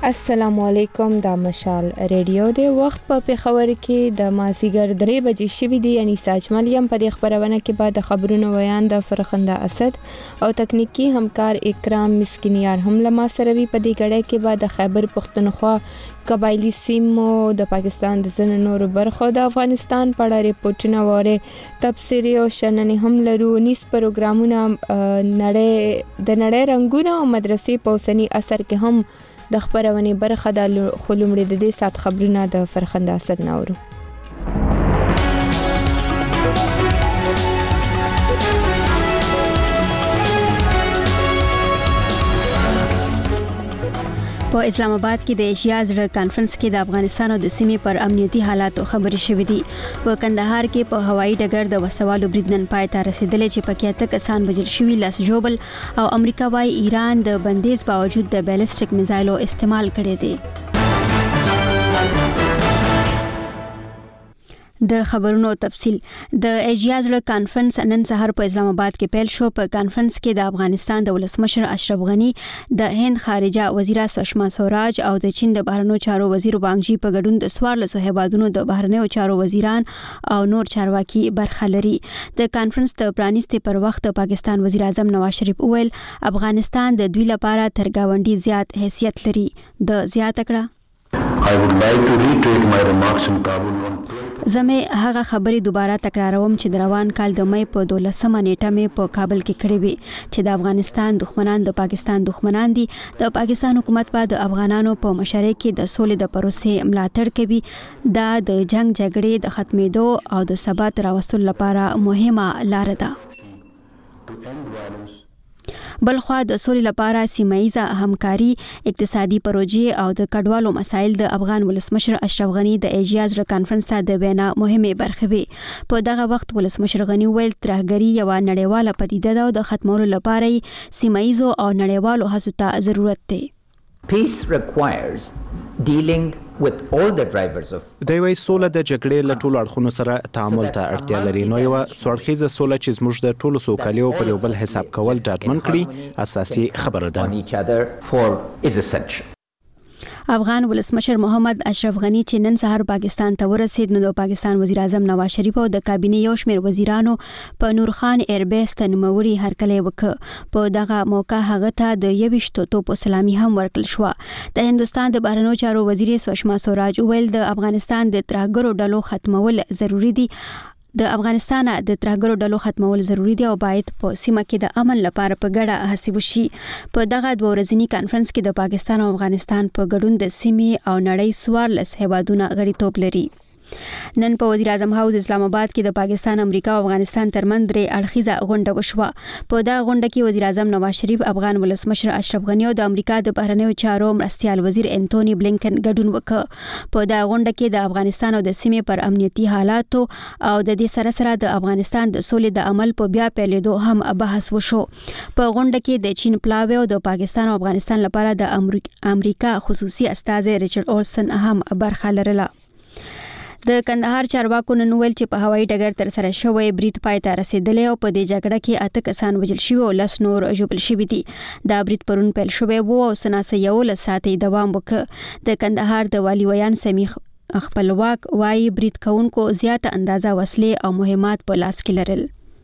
السلام علیکم دا مشال ریډیو د وخت په پیښور کې د مازیګر 3 بجې شوې دي یعنی ساجمل یم په خبرونه کې بعد خبرونه ویان د فرخنده اسد او تکنیکی همکار اکرام مسکینیار هم لمه سره وی په دې غړې کې بعد خیبر پختونخوا قبایلی سیمو د پاکستان د ځن نور برخو د افغانستان په اړه ریپورتونه وره تفسیری او شننې هم لرو نیس پروګرامونه نړۍ رنگونه او مدرسې په اوسنی اثر کې هم د خبرونې برخه د خلومړي د دې سات خبرونه د فرخنده اسد ناورو په اسلام آباد کې د ایشیا زړه کانفرنس کې د افغانستان او د سیمې پر امنیتي حالاتو خبرې شوې دي. په کندهار کې په هوایي ډګر د وسوالو برید نن پای ته رسیدلې چې پکې اته کسان وژل شوي، لاس جوړل او امریکا وايي ایران د بندیز باوجود د بیلسټیک میزایلو استعمال کړی دی. د خبرونو تفصیل د ایشیا زړه کانفرنس نن سهار په اسلام آباد کې پیل شو. په کانفرنس کې د افغانستان د ولسمشر اشرف غنی، د هند خارجه وزیره سشما سوراج او د چین د بهرنیو چارو وزیر وانګ جی په ګډون د 14 هیوادونو د بهرنیو چارو وزیران او نور چارواکي برخه لري. د کانفرنس د پرانیستي پر وخت پاکستان وزیر اعظم نواز شریف وویل افغانستان د دوی لپاره تر گاونډي زیات حیثیت لري. د زیات کړه I would like to reiterate my remarks in Kabul on زمې هغه خبرې دوباره تکراروم چې د روان کال د مې په 12مه نیټه مې په کابل کې کړې وي چې د افغانستان دښمنان د پاکستان دښمنان دي. د پاکستان حکومت په د افغانانو په مشرۍ کې د سولې د پروسې ملاتړ کوي. دا د جنگ جګړې د ختمېدو او د ثبات راوستلو لپاره مهمه لار ده. بلخوا د سولې لپاره سیمایي همکاري، اقتصادي پروژې او د کډوالو مسایل د افغان ولسمشر اشرف غنی د ایشیا زړه کانفرنس ته د وینا مهمه برخه وي. په دغه وخت ولسمشر غنی ویل ترهګری یو نړیواله پدیده ده او د ختمولو لپاره سیمایي او نړیوالو هڅو ته ضرورت دی. Peace requires dealing with all the drivers of د وی سوله د جګړې له ټولو اړخونو سره تعامل ته اړتیا لري. نو یو څوړخیزه سوله چې زموږ د ټولو سوکالیو پر یو بل حساب کول ډاډمن کړي اساسي خبره ده. افغان ولسمشر محمد اشرف غنی چې نن سهار پاکستان ته ورسید نو د پاکستان وزیر اعظم نواز شریف او د کابینې یو شمېر وزیرانو په نور خان ایربیس ته نوموړي هرکلی وکړ. په دغه موقع هغه ته د 21 توپو سلامي هم ورکړل شو. د هندستان د بهرنیو چارو وزیر سشما سوراج ویل د افغانستان د ترهګرو ډلو ختمول ضروری دي. د افغانستان د ترهګرو ډلو ختمول ضروری دی او باید په سیمه کې د امن لپاره په ګډه هڅې وشي. په دغه 2 ورځنی کانفرنس کې د پاکستان او افغانستان په ګډون د سیمې او نړۍ 14 هیوادونه غړیتوب لري. نن په وزیر اعظم هاوس اسلام آباد کې د پاکستان، امریکا او افغانستان ترمنځ 3 اړخیزه غونډه وشوه. په دا غونډه کې وزیر اعظم نواز شریف، افغان ولسمشر اشرف غنی او د امریکا د بهرنیو چارو مرستیال وزیر انټونی بلینکن ګډون وکړ. په دا غونډه کې د افغانستان او د سیمې پر امنیتي حالاتو او د دې سره د افغانستان د سولې د عمل په بیا پیلېدو هم بحث وشو. په غونډه کې د چین پلاوی او د پاکستان او افغانستان لپاره د امریکا خصوصي استازی ریچارډ اولسن هم برخه لرله. د کندهار چارواکو نن ویل چې په هوایي ډګر تر سره شوی برید پای ته رسیدلی او په دې جګړه کې 8 کسان وژل شوي او 10 نور ژوبل شوي دي. دا برید پرون پیل شوی وو او سناسه 11 ساعتې دوام وکړ. د کندهار د والي ویان سمیخ خپلواک وايي برید کوونکو زیاته اندازه وسلې او مهمات په لاس کې لرل.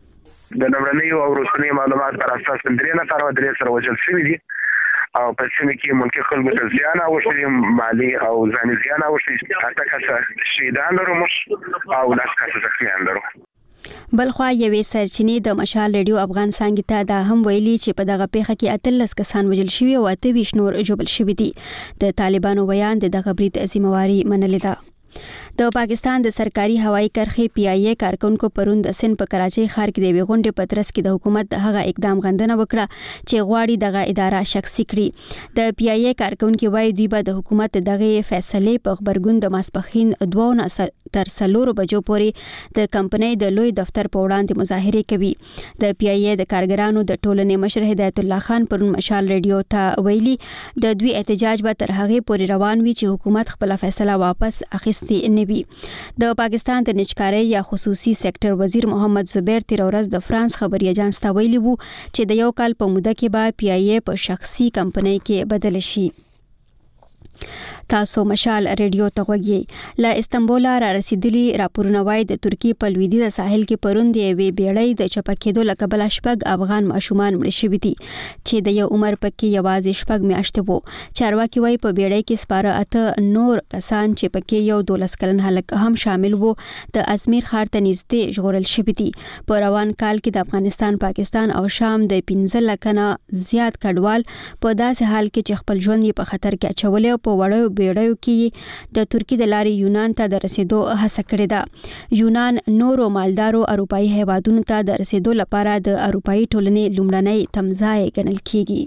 د نړیوالو او روسي معلومات پر اساس 3 نفر سره وژل شوي دي او په سیمه کې ملکی خلکو ته زیان اوښتي، مالی او ځاني زیان اوښتي. 8 کسه شهیدان لرو او 10 کسه زخمیان لرو. بلخوا یوې سرچینې د مشال ریډیو افغان څنګه ته دا هم ویلي چې په دغه پیښه کې 18 کسان وژل شوي او 28 نور ژوبل شوي دي. د طالبانو بیان د دغه برید ذمہواری منلې ده. د پاکستان د سرکاري هوایي کرښې پی آی ای کارکونکو پرون د سند په کراچۍ ښار کې د غونډې په ترڅ کې د حکومت د هغه اقدام غندنه وکړه چې غواړي دغه اداره شخصي کړي. د پی آی ای کارکونکو وايي دوی به د حکومت دغه فیصلې په خبرګون د ماسپخین 2 تر 4 بجو پورې د کمپنۍ د لوی دفتر په وړاندې مظاهره کوي. د پی آی ای د کارګرانو د ټولنې مشر هدایت الله خان پرون مشال ریډیو ته ویلي د دوی احتجاج به تر هغه پورې روان وي چې حکومت خپل فیصله واپس اخیستي نه وي. د پاکستان د نجکارۍ یا خصوصي سېکټر وزیر محمد زبیر تیر ورځ د فرانس خبري اژانس ته ویلي وو چې د یو کال په موده کې به پی آی ای په شخصي کمپنۍ کې بدل شي. تاسو مشال ریډیو ته غوږی له استنبول را رسیدلی راپورونه وايي د ترکی په لویدیځ ساحل کې پروند یوې بیړۍ د چپکېدو له کبله شپږ افغان ماشومان مړ شوي دي چې د یو عمر پکې یوازې شپږ میاشتې وو. چارواکي وايي په بیړۍ کې سپاره 8 نور کسان چې پکې یو 12 کلن هلک هم شامل وو د ازمیر ښار ته نږدې ژغورل شوي دي. په روان کال کې د افغانستان، پاکستان او شام د 15 لک نه زیات کډوال په داسې حال کې چې خپل ژوند په خطر کې اچولې او په وړو بیړیو کې د ترکی د لارې یونان ته د رسیدو هڅه کړې ده. یونان نورو مالدارو اروپایي هیوادونو ته د رسیدو لپاره د اروپایي ټولنې لومړنی تمځای ګڼل کیږي.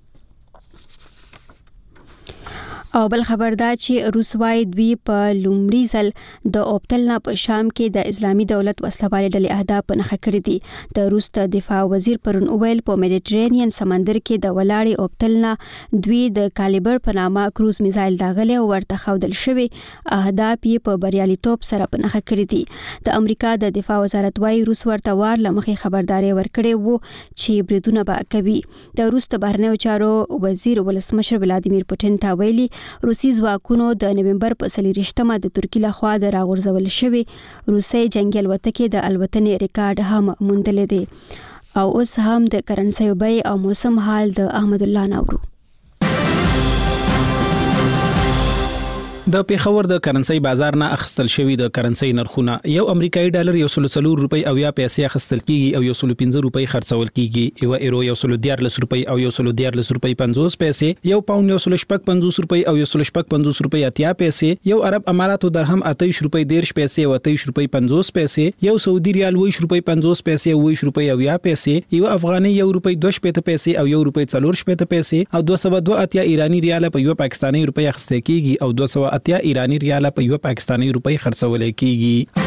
او بل خبر دا چې روس وايي دوی په لومړي ځل د اوبتلنا په شام کې د اسلامي دولت وسلوالې ډلې اهداف په نښه کړي دي. د روس د دفاع وزیر پرون اویل په میډیټرینین سمندر کې د ولاړې اوبتلنا دوی د کالیبر په نامه کروز میزایل داغلي او ورته خودل شوی اهداف یې په بریالیتوب سره په نښه کړي دي. د امریکا د دفاع وزارت وايي روس ورته وار لمخې خبرداري ورکړې وو چې بریدونه به کوي. د روس د بهرنیو چارو وزیر ولسمشر ولادیمیر پوتین ته ویلي روسي ځواکونو د نومبر په 24مه د ترکی لخوا د راغورځول شوی روسي جنگي الوتکې د الوتنې ریکارډ هم موندل دي. او اوس هم د کرنسي بیې او موسم حال د احمد الله نورو. د پیښور د کرنسي بازار نه اخستل شوی د کرنسي نرخونه یو امریکایي ډالر 140 روپۍ او یا پیسې اخستل کیږي او 115 روپۍ خرڅول کیږي. یو ایرو 114 روپۍ او 114 روپۍ 50 پیسې، یو پاوند 150 روپۍ او 150 روپۍ 80 پیسې، یو عرب اماراتو درهم 28 روپۍ 10 پیسې او 28 روپۍ 50 پیسې، یو سعودي ریال 20 روپۍ 50 پیسې او 20 روپۍ 90 پیسې، یو افغاني 1 روپۍ 2 پیسې او 1 روپۍ 4 پیسې او 202 ایرانی ریال په یو پاکستاني روپۍ اخستل کیږي او 200 ایرانی ریال په یو پاکستاني روپۍ خرڅول کیږي.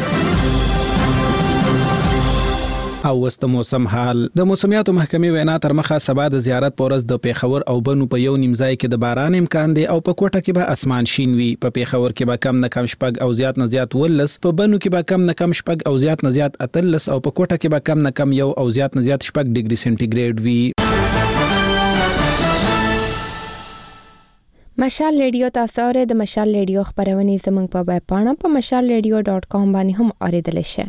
او وست موسم حال د موسمیاتو محکمې وینا تر مخه سبا د زیارت پورز د پیښور او بنو په یو نیمځای کې د باران امکان دی او په کوټه کې به اسمان شین وي. په پیښور کې به کم نه کم شپږ او زیات نه زیات 19، په بنو کې به کم نه کم شپږ او زیات نه زیات 13 او په کوټه کې به کم نه کم 1 او زیات نه زیات 6 ډیګري سنټیګریډ وي. مشال ریډیو تاسو اورئ. د مشال ریډیو خبرونه زموږ په ویب پاڼه په mashalradio.com باندې هم اوریدل شي.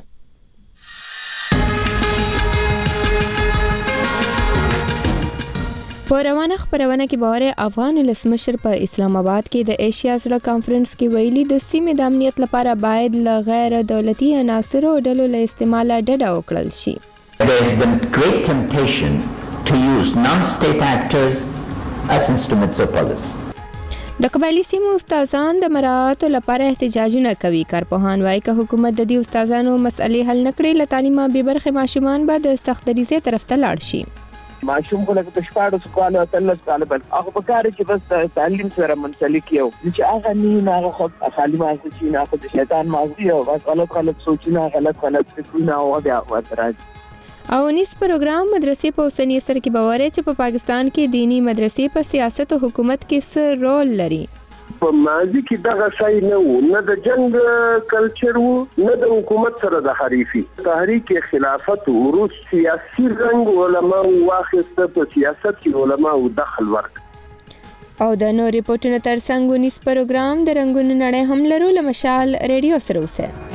په روانه خبرونه کې باره افغان ولسمشر په اسلام آباد کې د ایشیا زړه کانفرنس کې ویلي د سیمې د امنیت لپاره باید له غیر دولتي عناصرو ډلو له استعمال ډډه وکړل شي. There has been great temptation to use non-state actors as instruments of policy. د قبایلی سیمو استادان د مراعاتو لپاره احتجاجونه کوي. کارپوهان وايي که حکومت د دې استادانو مسئلې حل نکړي له تعلیمه بې برخې ماشومان به د سخت دریزې طرف ته لاړ شي. ماشوم خو لکه شپاړس کاله 13 کاله بل هغه په کار چې بس تعلیم سره منسلک یو چې هغه نه هغه خو تعلیم اساسي چې نه خو د شیطان مازی او غلط سوچونه غلط فکرونه او بیا ورته. او نیس پروګرام مدرسې په اوسنی اثر کې باور چې په پاکستان کې دینی مدرسې په سیاست او حکومت کې څه رول لري. په ماضي کې دغه ځای نه و، نه د جنگ کلچر و، نه د حکومت سره د حریفي. تحریک خلافت وروس سیاسي رنګ علماء واخیسته، په سیاست کې علماء دخل ورک. او د نور ریپورتونو ترڅنګ نیس پروګرام د رنگونو نړۍ هم لرو. له مشال ریډیو سره اوسه.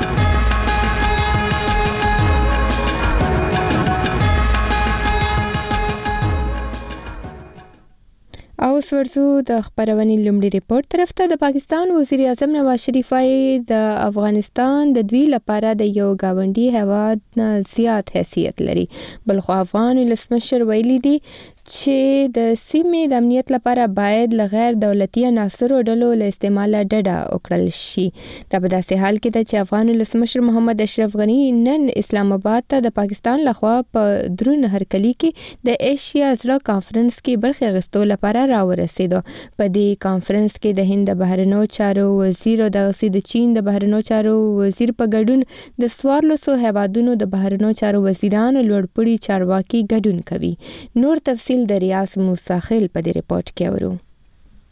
او ورسو د خبرونې لومړي ریپورت طرف ته. د پاکستان وزیر اعظم نواز شریف د افغانستان د دوی لپاره د یو گاونډي هیواد نه زیات حیثیت لري. بلخو افغان ولسمشر ویلي دي چې د سیمې د امنیت لپاره باید له غیر دولتي عناصرو ډلو له استعمال ډډه وکړل شي. دا په داسې حال کې ده چې افغان ولسمشر محمد اشرف غنی نن اسلام آباد ته د پاکستان لخوا په درون هرکلي کې د ایشیا زړه کانفرنس کې برخه اخیستو لپاره راورسېدو. په دې کانفرنس کې د هند بهرنیو چارو وزیر او د چین د بهرنیو چارو وزیر په ګډون د 1400 هیوادونو د بهرنیو چارو وزیرانو لوړپوړي چارواکي ګډون کوي. نور تفصیل د ریاض موسی خیل په دې ریپورت کې اورو.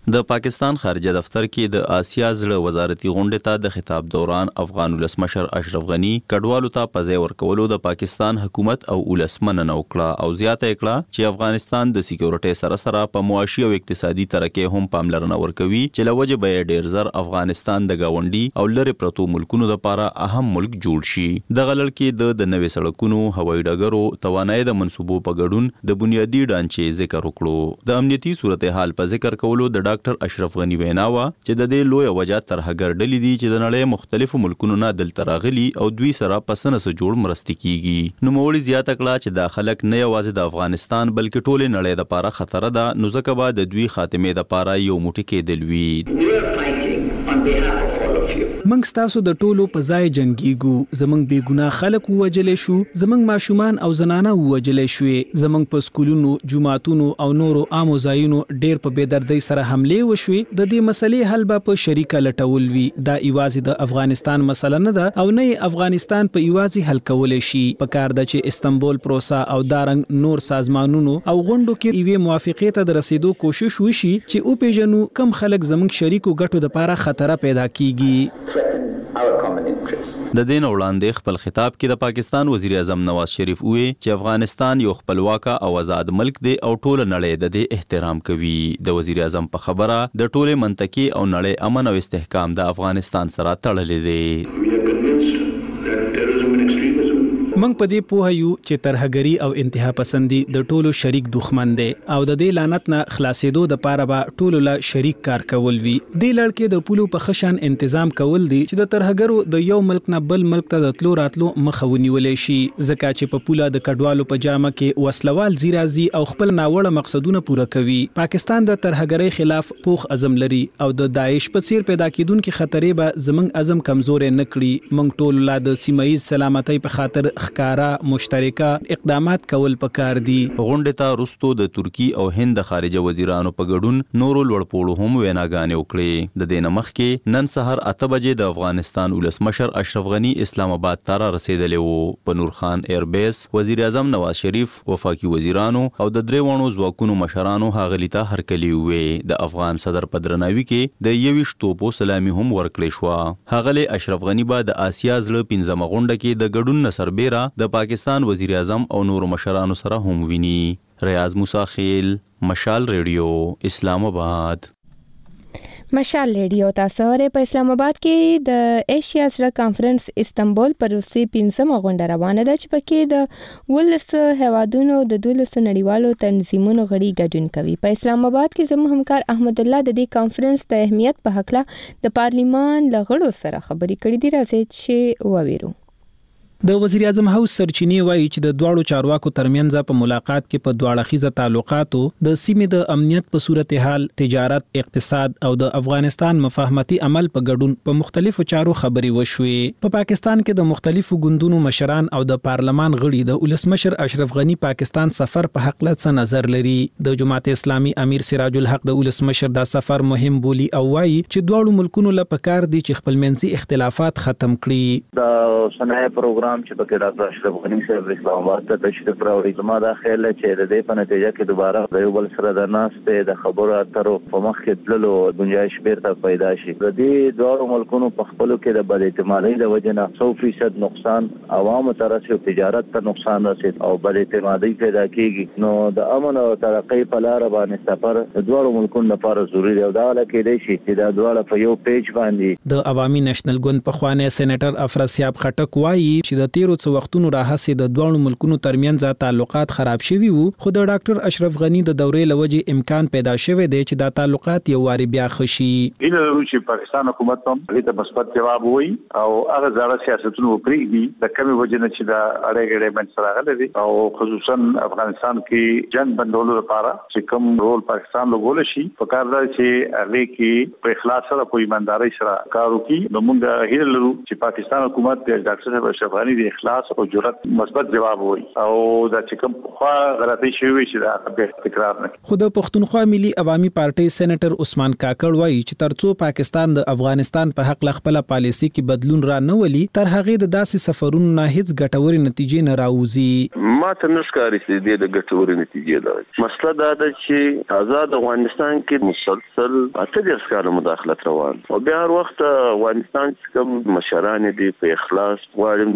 د پاکستان خارجه دفتر کې د آسیا زړه وزارتي غونډې ته د خطاب دوران افغان ولسمشر اشرف غنی کډوالو ته په ځای ورکولو د پاکستان حکومت او ولسمنه وکړه او زیاته کړه چې افغانستان د سکیورټي سره سره په معاشي او اقتصادي ترقۍ هم پاملرنه ورکوي چې لوجه به ډیر زر افغانستان د گاونډي او لری پرتو ملکونو لپاره اهم ملک جوړ شي. د غلل کې د نوې سړکونو، هوایي ډګرو، توانایي د منصوبو په ګډون د بنیادی ډانچې ذکر وکړو. د امنیتي صورتحال په ذکر کولو د ډاکټر اشرف غنی ویناوه چې د دې لوی وجہ ترهګر ډلې دي چې د نړۍ مختلفو ملکونو نه دلته راغلي او دوی سره پسنه سره جوړ مرستي کیږي. نو مولي زیاته کړه چې د خلک نه یوازې د افغانستان بلکې ټول نړۍ د لپاره خطر ده، نو ځکه به د دوی خاتمه د لپاره یو موټی کېدل وی. منګ تاسو د ټولو په ځای جنگيګو، زمنګ بے ګناه خلک ووجلې شو، زمنګ ماشومان او زنانه ووجلې شوې، زمنګ په سکولونو، جماعتونو او نورو عامو ځایونو ډېر په بېدردۍ سره حمله وشوې. د دې مسلې حل به په شریکه لټول وي. دا ایوازي د افغانستان مسله نه ده او نه افغانستان په ایوازي حل کولای شي. په کار د چې استنبول پروسه او دارنګ نور سازمانونو او غونډو کې ایوه موافقه ته رسیدو کوشش وشي چې او پیژنو کم خلک زمنګ شریکو ګټو د لپاره خطر پیدا کیږي. د دین وړاندې خپل خطاب کې د پاکستان وزیر اعظم نواز شریف وی چې افغانستان یو خپلواک او آزاد ملک دی او ټول نړۍ د دې احترام کوي. د وزیر اعظم په خبره د ټول منطقي او نړۍ امن او استحکام د افغانستان سره تړلې دی. موږ په دې پوه یو چې ترهګری او انتها پسندي د ټولو شریک دښمن دی او د دې لعنت نه خلاصېدو د پاره به ټولو لا شریک کار کول وی. د لړکې د پولو په خشن تنظیم کول دي چې د ترهګرو د یو ملک نه بل ملک ته د تلو راتلو مخه ونیولې شي، ځکه چې په پوله د کډوالو په جامه کې وسلوال زیرازي او خپل ناوړه مقصدونه پوره کوي. پاکستان د ترهګری خلاف پوخ عزم لري او د داعش په څیر پیدا کیدونکو خطرې به زمنګ عزم کمزورې نکړي. موږ ټول لا د سیمایي سلامتۍ په خاطر ښکارا مشترکه اقدامات کول پکار دي. غونډه ته رستو د ترکی او هند خارجه وزیرانو په ګډون نورو لوړپوړو هم ویناګانې وکړې. د دې نمخ کې نن سحر 8 بجې د افغانستان ولسمشر اشرف غنی اسلام آباد ته رسیدلی وو. په نورخان ایربیس وزیر اعظم نواز شریف، وفاقي وزیرانو او د دریوانو ځواکونو مشرانو هغلی ته هرکلی وې. د افغان صدر په درناوي کې د 21 توپو سلامي هم ورکړې شو. هغلی اشرف غنی به د آسیا زړه 15 غونډه کې د ګډون نصربیرا د پاکستان وزیر اعظم او نورو مشرانو سره هم ویني. ریاض موسی خیل، مشال ریډیو، اسلام آباد. مشال ریډیو تاسو ورې په اسلام آباد کې د ایشیا سره کانفرنس استنبول پر روسي 15 غونډه روانه ده چې پکې د ولس هوادونو د 12 نړیوالو تنظیمونو غړي ګډون کوي. په اسلام آباد کې زموږ همکار احمد الله د دې کانفرنس د اهمیت په حق له د پارلیمان لغړو سره خبرې کړې دي. راځي چې وویرو. د وزیر اعظم هاوس سرچینې وایي چې د دواړو چارواکو ترمنځ په ملاقات کې په دواړه تعلقاتو د سیمې د امنیت په صورتحال، تجارت، اقتصاد او د افغانستان مفاهمتي عمل په ګډون په مختلفو چارو خبرې وشوې. په پاکستان کې د مختلفو ګوندونو مشران او د پارلمان غړي د ولسمشر اشرف غنی پاکستان سفر په حق له څه نظر لري. د جماعت اسلامي امیر سراج الحق د ولسمشر دا سفر مهم بولی او وایي چې دواړو ملکونو له پکار دي چې خپلمنځي اختلافات ختم کړي. د صنایع پروګرام چې په کې ډاکټر اشرف غنی صاحب اسلام آباد ته تشریف راوړي، زما دا خیال چې د دې په نتیجه کې دوباره د یو بل سره د ناستې د خبرو اترو په مخ کې تللو گنجائش بیرته پیدا شي. د دې دوه ملکونو په خپلو کې د بد اعتمادۍ د وجې نه 100% نقصان عوامو ته رسي، تجارت ته نقصان رسي او بد اعتمادۍ پیدا کیږي. نو د امن او ترقۍ په لار باندې سفر د دوه ملکونو لپاره ضروري دی او دا لکه دی چې دا دوه په یو پیج باندې. د عوامي نېشنل ګوند په خوانه سېنیټر افراسیاب خټک وایي چې د تیرو څو وختونو راهسي د دوه ملکونو ترمنځ تعلقات خراب شوي وو، خو د ډاکټر اشرف غنی د دورې لوجې امکان پیدا شوی دی چې دا تعلقات یو واري بیا خشي. د روسي پاکستان حکومت هم دې ته مثبت جواب وایي او هغه ځاره سیاستونو پرېږدي د کمی وجه نه چې دا اړیکې من سره غلي او خصوصا افغانستان کې جنگ بندولو لپاره چې کوم رول پاکستان لوګول شي په کار دی چې هغه کې په اخلاص سره په ایماندارۍ سره کار وکړي. نو موږ هیله لرو چې پاکستان حکومت د ډاکټر اشرف غنی مهرباني د اخلاص او جرأت مثبت جواب وي او دا چې کوم خو غلطي شوی چې دا به تکرار نه خو د پښتونخوا ملي عوامي پارټي سېنیټر عثمان کاکړ وایي چې ترڅو پاکستان د افغانستان په حق خپل پالیسي کې بدلون را نه ولي تر هغه د داسې سفرونو نه هیڅ ګټوري نتیجې نه راوځي. ما ته نشکاري چې د ګټوري نتیجې ده. مسله دا ده چې آزاد افغانستان کې مسلسل 8 کال مداخلت روان او بیا هر وخت افغانستان کوم مشران دي په اخلاص غواړم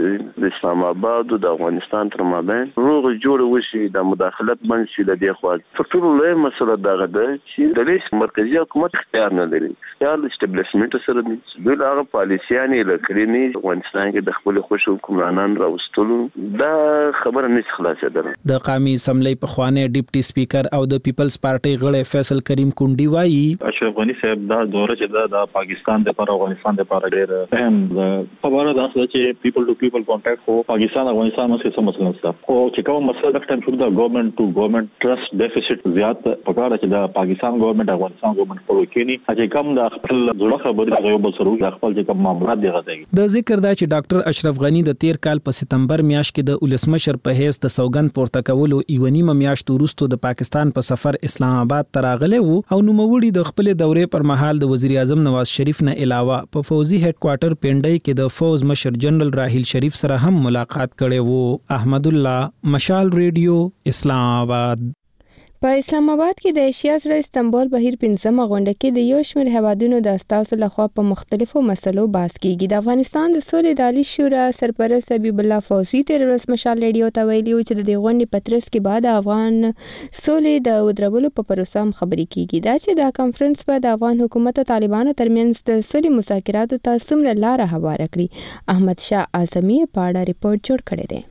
د اسلام آباد او د افغانستان تر مابین روغ جوړ وشي د مداخلت منشي د دې خوا ټول له مسله دغه ده چې د ریس مرکزی حکومت اختیار نه لري. اختیار اسټابلیشمنت سره دي دوی هغه پالیسيانه لکرینی افغانستان کې د خپل خوش حکمرانان راوستلو دا خبره نه خلاصه ده. د قومي اسمبلی په خوانه ډیپټي سپیکر او د پیپلز پارټي غړی فیصل کریم کونډي وایي اشرف غنی صاحب دا دوره چې د پاکستان د پر افغانستان د پر ډېر اهم خبره ده چې پیپل ټو پیپل کانټیکټ خو پاکستان افغانستان مو څه مسله نشته او چې کوم مسله د ټایم شو د ګورنمنت ټو ګورنمنت ټرست ډیفیسټ زیات پکاره چې د پاکستان ګورنمنت افغانستان ګورنمنت په وکینی چې کوم د خپل جوړه خبرې د یو بل سره د خپل چې کوم معاملات دی غځي. د ذکر دا چې ډاکټر اشرف غنی د 13 کال په سپتمبر میاشت کې د ولسمشر په حیث د سوګند پورته کولو ایونیمه میاشت وروسته د پاکستان په سفر اسلام آباد ته راغلی وو او نوموړي د خپل دورې پر مهال د وزیر اعظم نواز شریف نه علاوه په فوزي هډ کوارټر پنډای کې د فوز مشر جنرال راحیل شریف سره هم ملاقات کړي وو. احمد الله مشال ریډیو اسلام آباد. په اسلام آباد کې د ایشیا سره استنبول بهیر 15مه غونډه کې د یو شمېر هیوادونو د استازو لخوا په مختلفو مسلو بحث کیږي. د افغانستان د سولې د عالی شورا سرپرست حبیب الله فوزي تیر ورځ مشال ریډیو ته ویلي و چې د دې غونډې په ترڅ کې بعد افغان سولې د ودرولو په پروسه هم خبرې کیږي. دا چې د کانفرنس په د افغان حکومت او طالبانو ترمنځ د سولې مذاکراتو ته څومره لاره هواره کړي. احمد شاه اعظمي په اړه ریپورت جوړ کړی دی.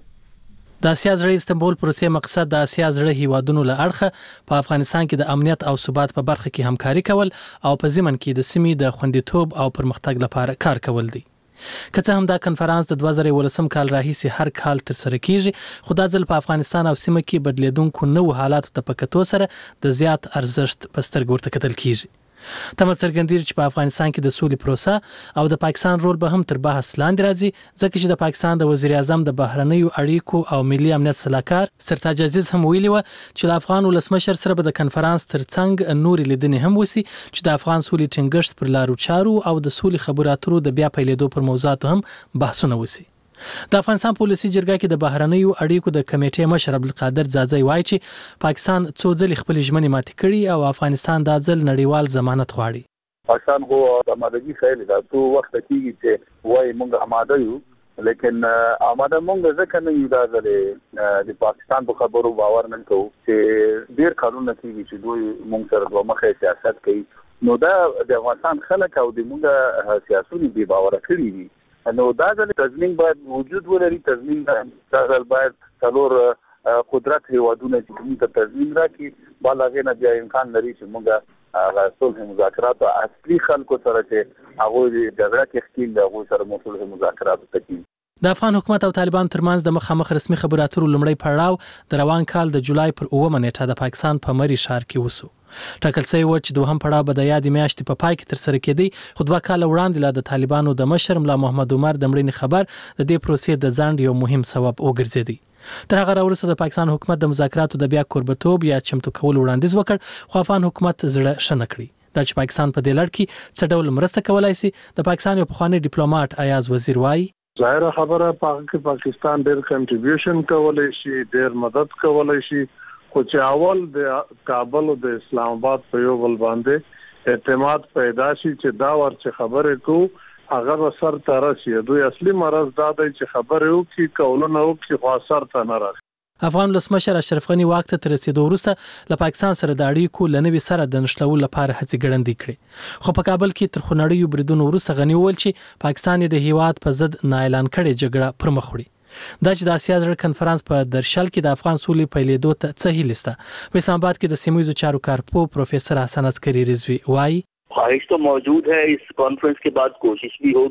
د اسیا زړه استنبول پروسې مقصد د اسیا زړه هیوادونو له اړخه په افغانستان کې د امنیت او ثبات په برخه کې همکاري کول او په ضمن کې د سیمې د خوندیتوب او پرمختګ لپاره کار کول دي. که څه هم دا کنفرانس د 2018 کال راهیسې هر کال تر سره کیږي خو دا ځل په افغانستان او سیمه کې بدلیدونکو نوو حالاتو ته په کتو سره د زیات ارزښت په سترګو ورته کتل کیږي. تم څرګندیر چې په افغانستان کې د سولې پروسه او د پاکستان رول به هم تر بحث لاندې راځي ځکه چې د پاکستان د وزیر اعظم د بهرنیو اړیکو او ملي امنیت صلاحکار سرتاج عزیز هم ویلي و چې د افغان ولسمشر سره به د کنفرانس ترڅنګ نورې لیدنې هم وسی چې د افغان سولې ټینګښت پر لارو چارو او د سولې خبرو اترو د بیا پیلېدو پر موضوعاتو هم بحثونه وسی. د افغانستان پالیسي جرګه کې د بهرنیو اړیکو د کمیټې مشر عبدالقادر زازی وایي چې پاکستان څو ځلې خپل ژمنې ماتې کړي او افغانستان دا ځل نړیوال ضمانت غواړي. پاکستان خو د آمادګي خیال دا تو وخت کېږي چې وایي موږ آماده یو لیکن آماده موږ ځکه نه یو دا ځلې د پاکستان په خبرو باور نه کوو چې ډیر کارونه کېږي چې دوی موږ سره دوه مخه سیاست کوي نو دا د افغانستان خلک او د موږ سیاسيوني بي باور کړی دي نو دا د تضمین باید وجود ولري. تضمین دا باید څلور قدرت هیوادونه چې کوم ته تضمین راکړي بالاغه نه بیا امکان لري چې موږ صلح مذاکرات او اصلي خلکو سره چې هغه د جګړه کې خپل هغه سره صلح مذاکرات کوي. د افغان حکومت او طالبان ترمنځ د مخامخ رسمي خبرو اترو لومړی پړاو د روان کال د جولای پر 9 نیټه د پاکستان په مری ښار کې وسو. ټاکل شوی و چې دوهم پړاو به د یادې میاشتې په پای کې تر سره کېدی خو 2 کال وړاندې لا د طالبانو د مشر ملا محمد عمر د مړینې خبر د دې پروسې د ځنډ یو مهم سبب وګرځیدي. تر هغه وروسته د پاکستان حکومت د مذاکراتو د بیا کوربتوب یا چمتو کول وړاندیز وکړ خو افغان حکومت زړه شنه کړی. دا چې پاکستان په دې لړ کې څه ډول مرسته کولای شي د پاکستان یو پخوانی ډیپلوماټ ایاز وزیر وایي ظاهره خبره پاکستان ډېر کنټریبیوشن کولای شي ډېر مدد کولای شي خو چې اول د کابل او د اسلام آباد په یو بل باندې اعتماد پیدا شي چې دا ورڅ خبره کو هغه سر تر شي دوی اصلي مرز دا دی چې خبره وو کې کولونه وو کې خو سر ته نه راځي. افغان ولسمشر اشرف غنی واک ته رسیدو وروسته له پاکستان سره د اړیکو لنوي سره د نښلولو لپاره هڅې ګړندې کړې خو په کابل کې تر خونړیو بریدونو وروسته غنی وویل چې پاکستان د هیواد په ضد نااعلان کړي جګړه پر مخ وړي. دا چې د اسیا زړه کنفرانس په درشل کې د افغان سولې پیلېدو ته څه هیله سته. په اسلام آباد کې د سیمویزو چارو کارپو پروفیسر حسن عسکری رضوی وایي خواهش तो मौजूद है. इस कॉन्फ्रेंस के बाद कोशिश भी होगी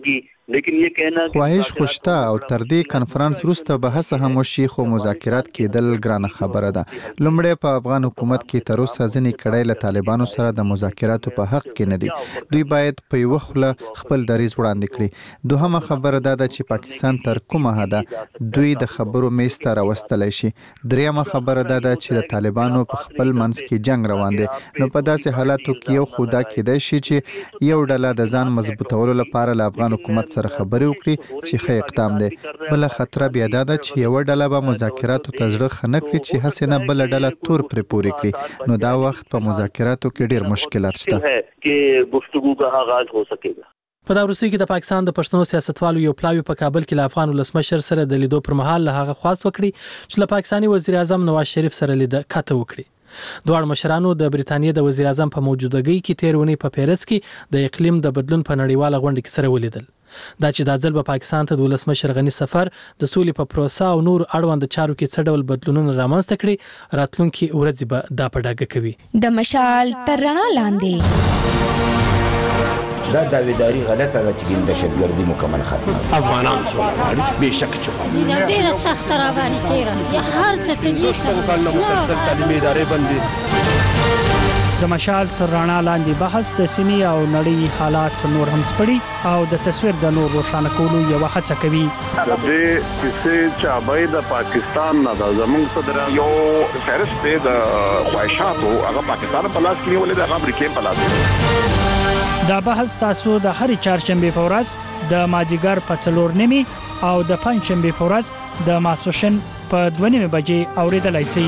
لیکن یہ کہنا خواهش خوشته او تر دې کانفرنس وروسته به هڅه هم وشي خو مذاکرات کېدل ګرانه خبره ده. لومړی په افغان حکومت کې تر اوسه ځینې کړۍ له طالبانو سره د مذاکراتو په حق کې نه دي. دوی باید په یوه خوله خپل دریځ وړاندې کړي. دوهمه خبره دا ده چې پاکستان تر کومه حده دوی د خبرو میز ته راوستلی شي. دریمه خبره دا ده چې د طالبانو په خپل منځ کې جنگ روان دی. نو په داسې حالاتو کې یو خو دا کېدای شي چې یو ډله د ځان مضبوطولو لپاره له افغان حکومت سره خبرې وکړي چې ښه اقدام دی. بل خطر بیا دا ده چې یو ډله به مذاکراتو ته زړه ښه نه کړي چې هسې نه بل ډله تور پرې پورې کړي. نو دا وخت په مذاکراتو کې ډیر مشکلات شته چې گفتگو کا آغاز हो सकेगा. په دا وروسته کې د پاکستان د پښتنو سیاستوالو یو پلاوی په کابل کې له افغان ولسمشر سره د لیدو پر مهال له هغه خواست وکړي چې له پاکستاني وزیر اعظم نواز شریف سره لید کاته وکړي. دواړو مشرانو د بریتانیا د وزیر اعظم په موجودګۍ کې تیر ونی په پیرس کې د اقلیم د بدلون په نړیواله غونډه کې سره ولیدل. دا چې د ځل په پاکستان ته د ولسمشر غنی سفر د سولې په پروسه او نور اړوند چارو کې څه ډول بدلونونه رامنځته کړي راتلونکي ورځې به دا په ډاګه کوي. د مشال تر رڼا لاندې دا داویداری غلطه ده چې د دهشتګردي مکمل ختمه افغانان څومره غواړي بېشکه چې ډېره سخته راباندې تېره یا هر څه کوي شپږ کاله مسلسل تعلیمي ادارې بندي. د مشال تر رڼا لاندې بحث د سیمې او نړۍ حالات نور هم سپړي او د تصویر د نور روښانه کولو یو هڅه کوي. د دې کیسې چابای د پاکستان نه د زمونږ صدر یو فهرست د خواهشاتو هغه پاکستان په لاس کې نیولې د امریکا په لاس. دا بحث تاسو د هر چهارشنبه په ورځ د مازیګر په 4:30 او د پنځشنبه په ورځ د ماسپښین په 2:30 بجې اوریدلای شئ.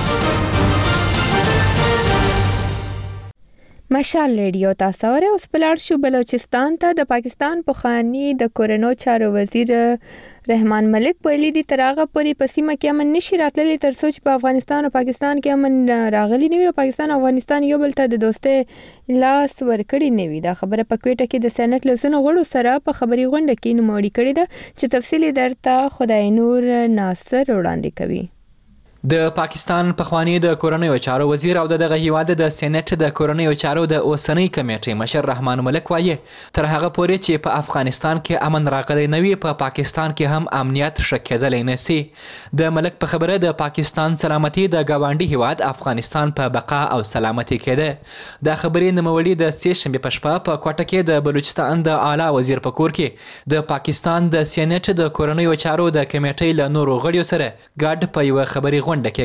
مشال ریډیو تاسو اوره اوس بلار شو بلوچستان ته د پاکستان پخوانی د کورونو چارو وزیر رحمان ملک ویلي دي ترغه پوری پسیمه کې امن نشي راتللی تر سوچ په افغانستان او پاکستان کې امن راغلی نه وي. پاکستان او افغانستان یو بل ته د دوستۍ لاس ورکړی نه وي. دا خبره په کوټه کې د سېنات لسونو غړو سره په خبري غونډه کې نوموړي کړې ده چې تفصیلی درته خدای نور ناصر وړاندې کوي. د پاکستان پخوانی د کورنیو چارو وزیر او دغه هیواد د سېنات د کورنیو چارو د اوسنۍ کمیټې مشر رحمان ملک وایي تر هغه پورې چې په افغانستان کې امن راغلی نه وي په پاکستان کې هم امنیت ښه کېدلی نه سي. د ملک په خبره د پاکستان سلامتي د ګاونډي هیواد افغانستان په بقا او سلامتي کې ده. دا خبرې نوموړي د سې شنبې په شپه په کوټه کې د بلوچستان د اعلی وزیر په کور کې د پاکستان د سېنات د کورنیو چارو د کمیټې له نورو غړیو سره ګډ په یو خبري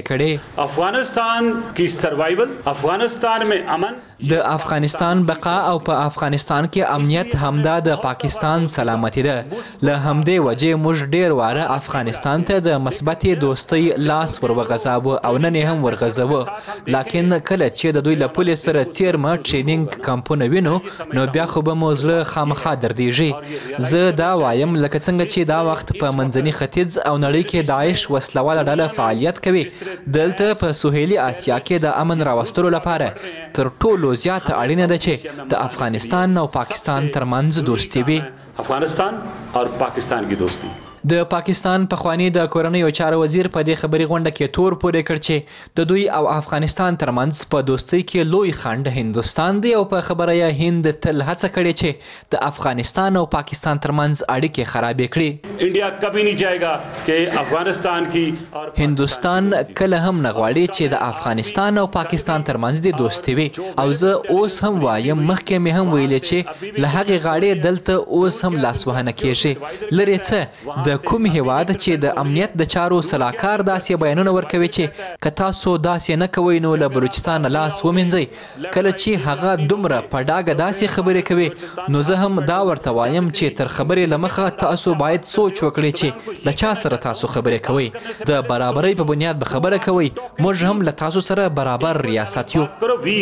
افغانستان کی سروایول افغانستان میں امن د افغانستان بقا او په افغانستان کې امنیت همدا د پاکستان سلامتی ده. له همدې وجې موږ ډیر واره افغانستان ته د مثبت دوستۍ لاس ورغځاوه او نن هم ورغځوه. لکن کله چې د دوی له پولیس سره تیرمه ټریننګ کمپونه وینو نو بیا خو به مو زړه خامخا دردیږي. زه دا وایم لکه څنګه چې دا وخت په منځني ختیځ او نړۍ کې داعش وسلواله ډله فعالیت کوي دلته په سهیلي آسیا کې د امن راوستلو لپاره تر ټولو زیات اړینه ده چې د افغانستان او پاکستان ترمنځ دوستي وي. افغانستان او پاکستان کی دوستی. د پاکستان پخوانی د کورنیو چارو وزیر په دې خبري غونډه کې تور پورې کړ چې د دوی او افغانستان ترمنځ په دوستۍ کې لوی خنډ هندستان دی او په خبره یې هند تل هڅه کړې چې د افغانستان او پاکستان ترمنځ اړیکې خرابې کړي. انډیا کبھی نہیں جائے گا چې افغانستان کی هندستان کله هم نه غواړي چې د افغانستان او پاکستان ترمنځ د دوستۍ وي او زه اوس هم وایم مخکې مې هم ویلې چې له هغې غاړې دلته اوس هم لاسوهنه کېږي. لرې څه د کوم هیواد چې د امنیت د چارو صلاحکار داسې بیانونه ورکوي چې که تاسو داسې نه کوئ نو له بلوچستان لاس ومینځئ. کله چې هغه دومره په ډاګه داسې خبرې کوي نو زه هم دا ورته وایم چې تر خبرې له مخه تاسو باید سوچ وکړئ چې له چا سره تاسو خبرې کوئ. د برابرۍ په بنیاد به خبره کوئ. موږ هم له تاسو سره برابر ریاست یو.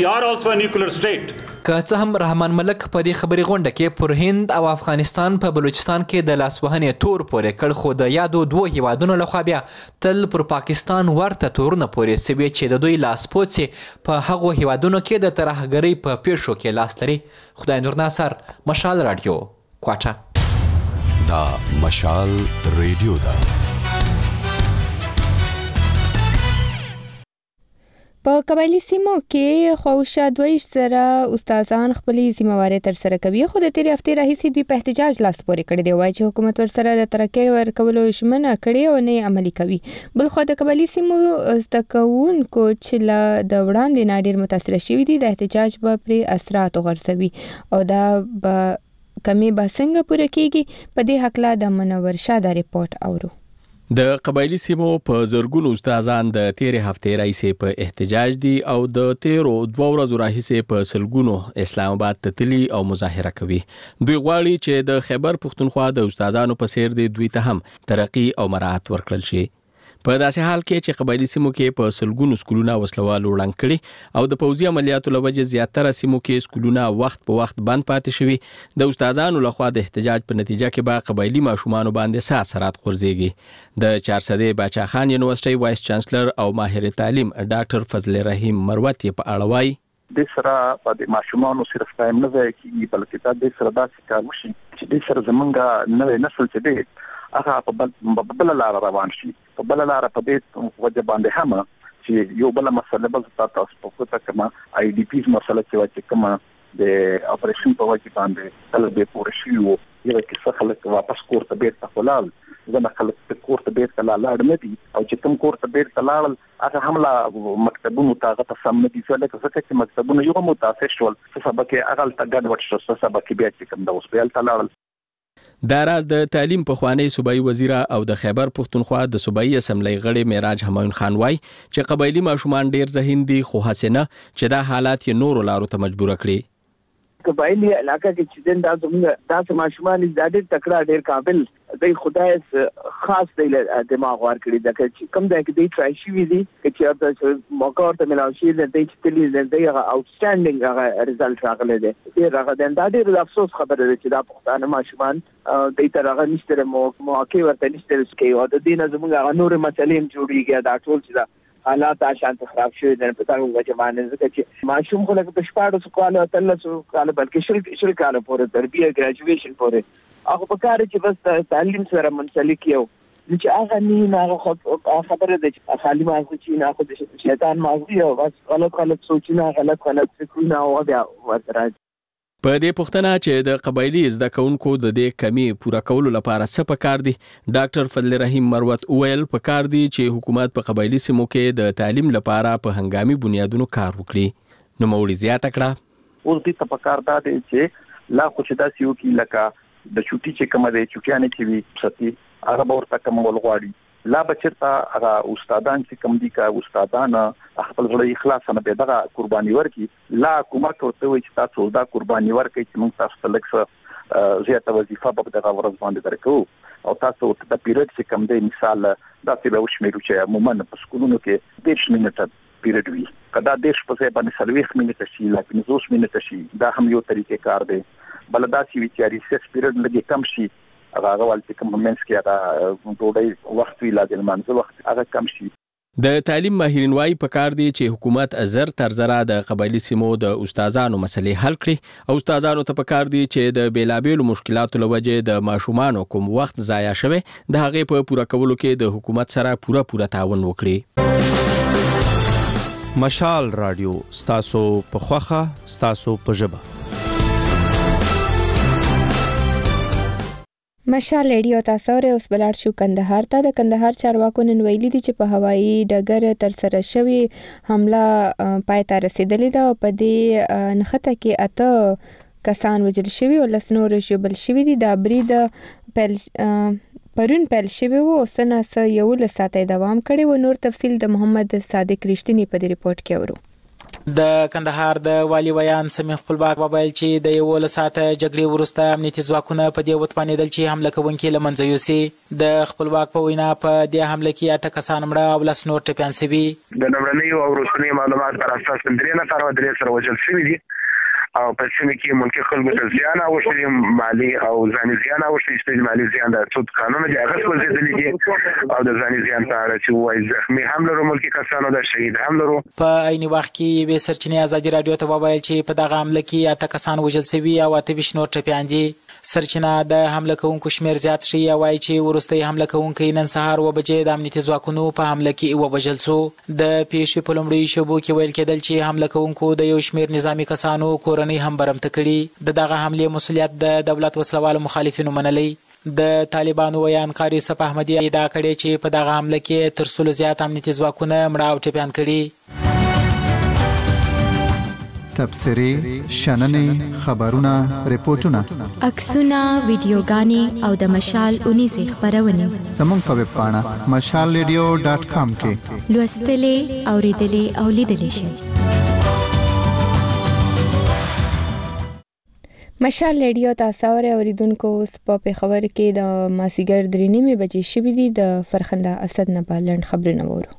که څه هم رحمان ملک په دې خبري غونډه کې پر هند او افغانستان په بلوچستان کې د لاسوهنې تور پورې کړ خو د یادو دوه هیوادونو لخوا بیا تل پر پاکستان ورته تورونه پورې سوي چې د دوی لاسپوڅې په هغو هیوادونو کې د ترهګرۍ په پیښو کې لاس لري. خدای نور ناصر، مشال رادیو، کوټه. دا مشال ریډیو ده. په قبایلی سیمو کې خوشا دویش سره استادان خپلې ذمہواري تر سره کوي خو د تیرې هفتې راهیسې دوی په احتجاج لاس پورې کړی دی وایي چې حکومت ورسره د ترقۍ ورکولو ژمنه کړې او نه عملي کوي بل خو د قبایلی سیمو زده کوونکو چې له د وړاندې نه ډېر متاثره شوي دي د احتجاج به پرې اثرات وغورځوي او دا به کمی به څنګه پوره کیږي په دې هکله د منور شاه دا ریپورت اورو د قبایلی سیمو په زرګونو استادان د تیرې هفتې راهیسې په احتجاج دي او د تیرو 2 ورځو راهیسې په سلګونو اسلام آباد ته تلي او مظاهره کوي دوی غواړي چې د خیبر پښتونخوا د استادانو په څیر دي دوی ته هم ترقی او مراعات ورکړل شي په داسې حال کې چې قبایلی سیمو کې په سلګونو سکولونه وسلوالو وړاندې کړي او د پوځي عملیاتو لوجه زیاتره سیمو کې سکولونه وخت په وخت بند پاتې شوي د استادانو لخوا د احتجاج په نتیجه کې به قبایلی ماشومان باندې اثرات غورځيږي د 400 باچا خان یونیورسيټي وایس چانسلر او ماهر تعلیم ډاکټر فضل رحیم مروت په اړه وایي د سره په ماشومان صرف ټایم نه ځای کی بلکې د سره داسې کار وشي چې د سره زمونږه نوې نسل چې دی هغه په بل لار روان شي په بل لار په دې وجه باندې هم چې یو بل مسله به تاسو په کوته کما آی ډی پیز مسله چې کما د اپریشن په وجه باندې طلب پوره شي او یو کې خلک واپس کور ته بیرته خلال زما خلک کور ته بیرته لاړ نه دي او چې کوم کور ته بیرته لاړل هغه حمله مکتبونو ته سم نه دي ځکه چې مکتبونو یو متاثر شول سبب کې اغل ته ګډ وډ شو سبب کې بیا چې کوم د وسپیل ته لاړل دا راز د تعلیم په خوانی صوبایي وزیر او د خیبر پښتونخوا د صوبایي اسمبلی غړي معراج همایون خان وای چې قبایلی ماشومان ډیر ذهین دي خو حسنه چې دا حالات یې نور لارو ته مجبور کړي قبایلی علاقه کې چې دا زموږ داسې ماشومان د ډېر تکړه ډېر قابل د خدای خاص د دماغ ور کړی د کوم ځای کې د ټرای شي وي چې د موقع ورته ملاوي شي د دې تللی د اوټسټانډینګ هغه ریزلټ راغلی دی هغه د ډېر افسوس خبره ده چې دا پښتانه ماشومان د ترغه نشته موقع ورته نشته چې او د دین زموږ نور مسلې جوړیږي دا ټول چې حالات شانت خراب شوی د پتاو وجه باندې ځکه چې ماشوم خو لکه په شپاړو کال تلسو کال بلکې شل کال پورې تربیه ګریجویشن پورې هغه په کار چې بس تعلیم سره منسلک یو چې هغه نه هغه خبره ده چې خالی مازه چې نه خو د شیطان مازه او بس غلط سوچونه غلط فکرونه او بیا ورته په دې پوښتنه چې د قبایلی زده کوونکو د دې کمی پوره کولو لپاره څه پکار دي ډاکټر فضل رحیم مروت ویل پکار دي چې حکومت په قبایلی سیمو کې د تعلیم لپاره په هنګامي بنیادونو کار وکړي نو مولوی زیاته کړه اوس دې په کار دا دی چې لا خو چې دا سیو کې لکه د چوټي چې کومه د چوټیانه کې وي ستي هغه ورته کوم ولغواړي لا بچرتا هغه استادان چې کوم دي کا استادان خپل ځړې اخلاص نه به دغه قرباني ورکي لا حکومت ورته وي چې تاسو دا قرباني ورکړئ چې موږ تاسو ته لکه زیاته وظیفه په دغه ورځ باندې درکو او تاسو د پیریډ چې کوم دی مثال دا چې به وشمیرو چې عموما په سکولونو کې 10 منټه پیریډ وي کدا 10 په ځای باندې 40 منټه شي لا 50 منټه شي دا هم یو طریقې کار دی بل دا چې ویچاري 6 پیریډ لګي کم شي هغه ولته کوم منس کې هغه ډوډۍ وخت وی لازم منځ وخت هغه کم شي د تعلیم ماهرین وايي پکار دي چې حکومت زر تر زره د قبایلی سیمو د استادانو مسلې حل کړي او استادانو ته پکار دي چې د بیلابېلو مشکلاتو لوجه د ماشومان کوم وخت ضایع شوی د هغه په پوره کولو کې د حکومت سره پوره تعاون وکړي مشال رادیو ستاسو په خوخه ستاسو په ژبه مشال ریډیو تاسو اوس بلار شو کندهار ته د کندهار چارواکو نن ویلي دي چې په هوایي ډګر تر سره شوی حمله پای ته رسیدلې ده او په دې نخته کې اته کسان وژل شوي او لسنور ژوبل شوي دي د برید پرون پیل شوی وو سنه یو لساته دوام کړي و نور تفصیل د محمد صادق رښتینی په دې ریپورت کې ورو د کندهار د والی ویان سمیع خپلواک وویل چې د یو لساته جګړې وروسته امنیتي ځواکونه په دې وتوانېدل چې حمله کوونکي له منځه یوسي د خپلواک په وینا په دې حمله کې اته کسان مړه او لس نور ټپیان شوي د لومړنیو او وروستنیو معلومات پر اساس 3 نفر سره وژل شوي دي او په سیمه کې ملکی خلکو ته زیان اوښتي مالی او ځاني زیان اوښتي چې مالی زیان د څه قانون دی هغه څه زیاتلي دي او د ځاني زیان په اړه چې وایي زخمي هم لرو ملکی کسانو د شهید هم لرو. په عین وخت کې به سرچینې ازادي رادیو ته وویل چې په دغه حمله کې 8 کسان وژل شوي او 28 نور ټپیان دي. سرچینه د حمله کوونکو شمیر زیات شي او وايي چې ورستۍ حمله کوونکي نن سهار و بجې د امنیتي ځواکونو په حمله کې ووژل شو. د پیښې په لومړي شوبو کې ویل کېدل چې حمله کوونکو د یو شمیر نظامی کسانو کورنۍ هم برمته کړي. دغه حمله مسؤلیت د دولت وسلوالو مخالفینو منلي. د طالبانو ویان قاری صف احمدی ادعا کړې چې په دغه حمله کې تر څو زیات امنیتي ځواکونه مړه او ټپیان کړي. تبصرې، شننې، خبرونه، ریپورتونه، عکسونه، ویډیوګانې او د مشال 19 خبرونه زموږ په ویب پاڼه mashalradio.com کې لوستلې، اوریدلې او لیدلې شئ. مشال ریډیو تاسو اوریدونکو اوس په پیښور کې د مازیګر 3:30 بجې شوې دي. د فرخنده اسد نه بلند خبرونه وورو.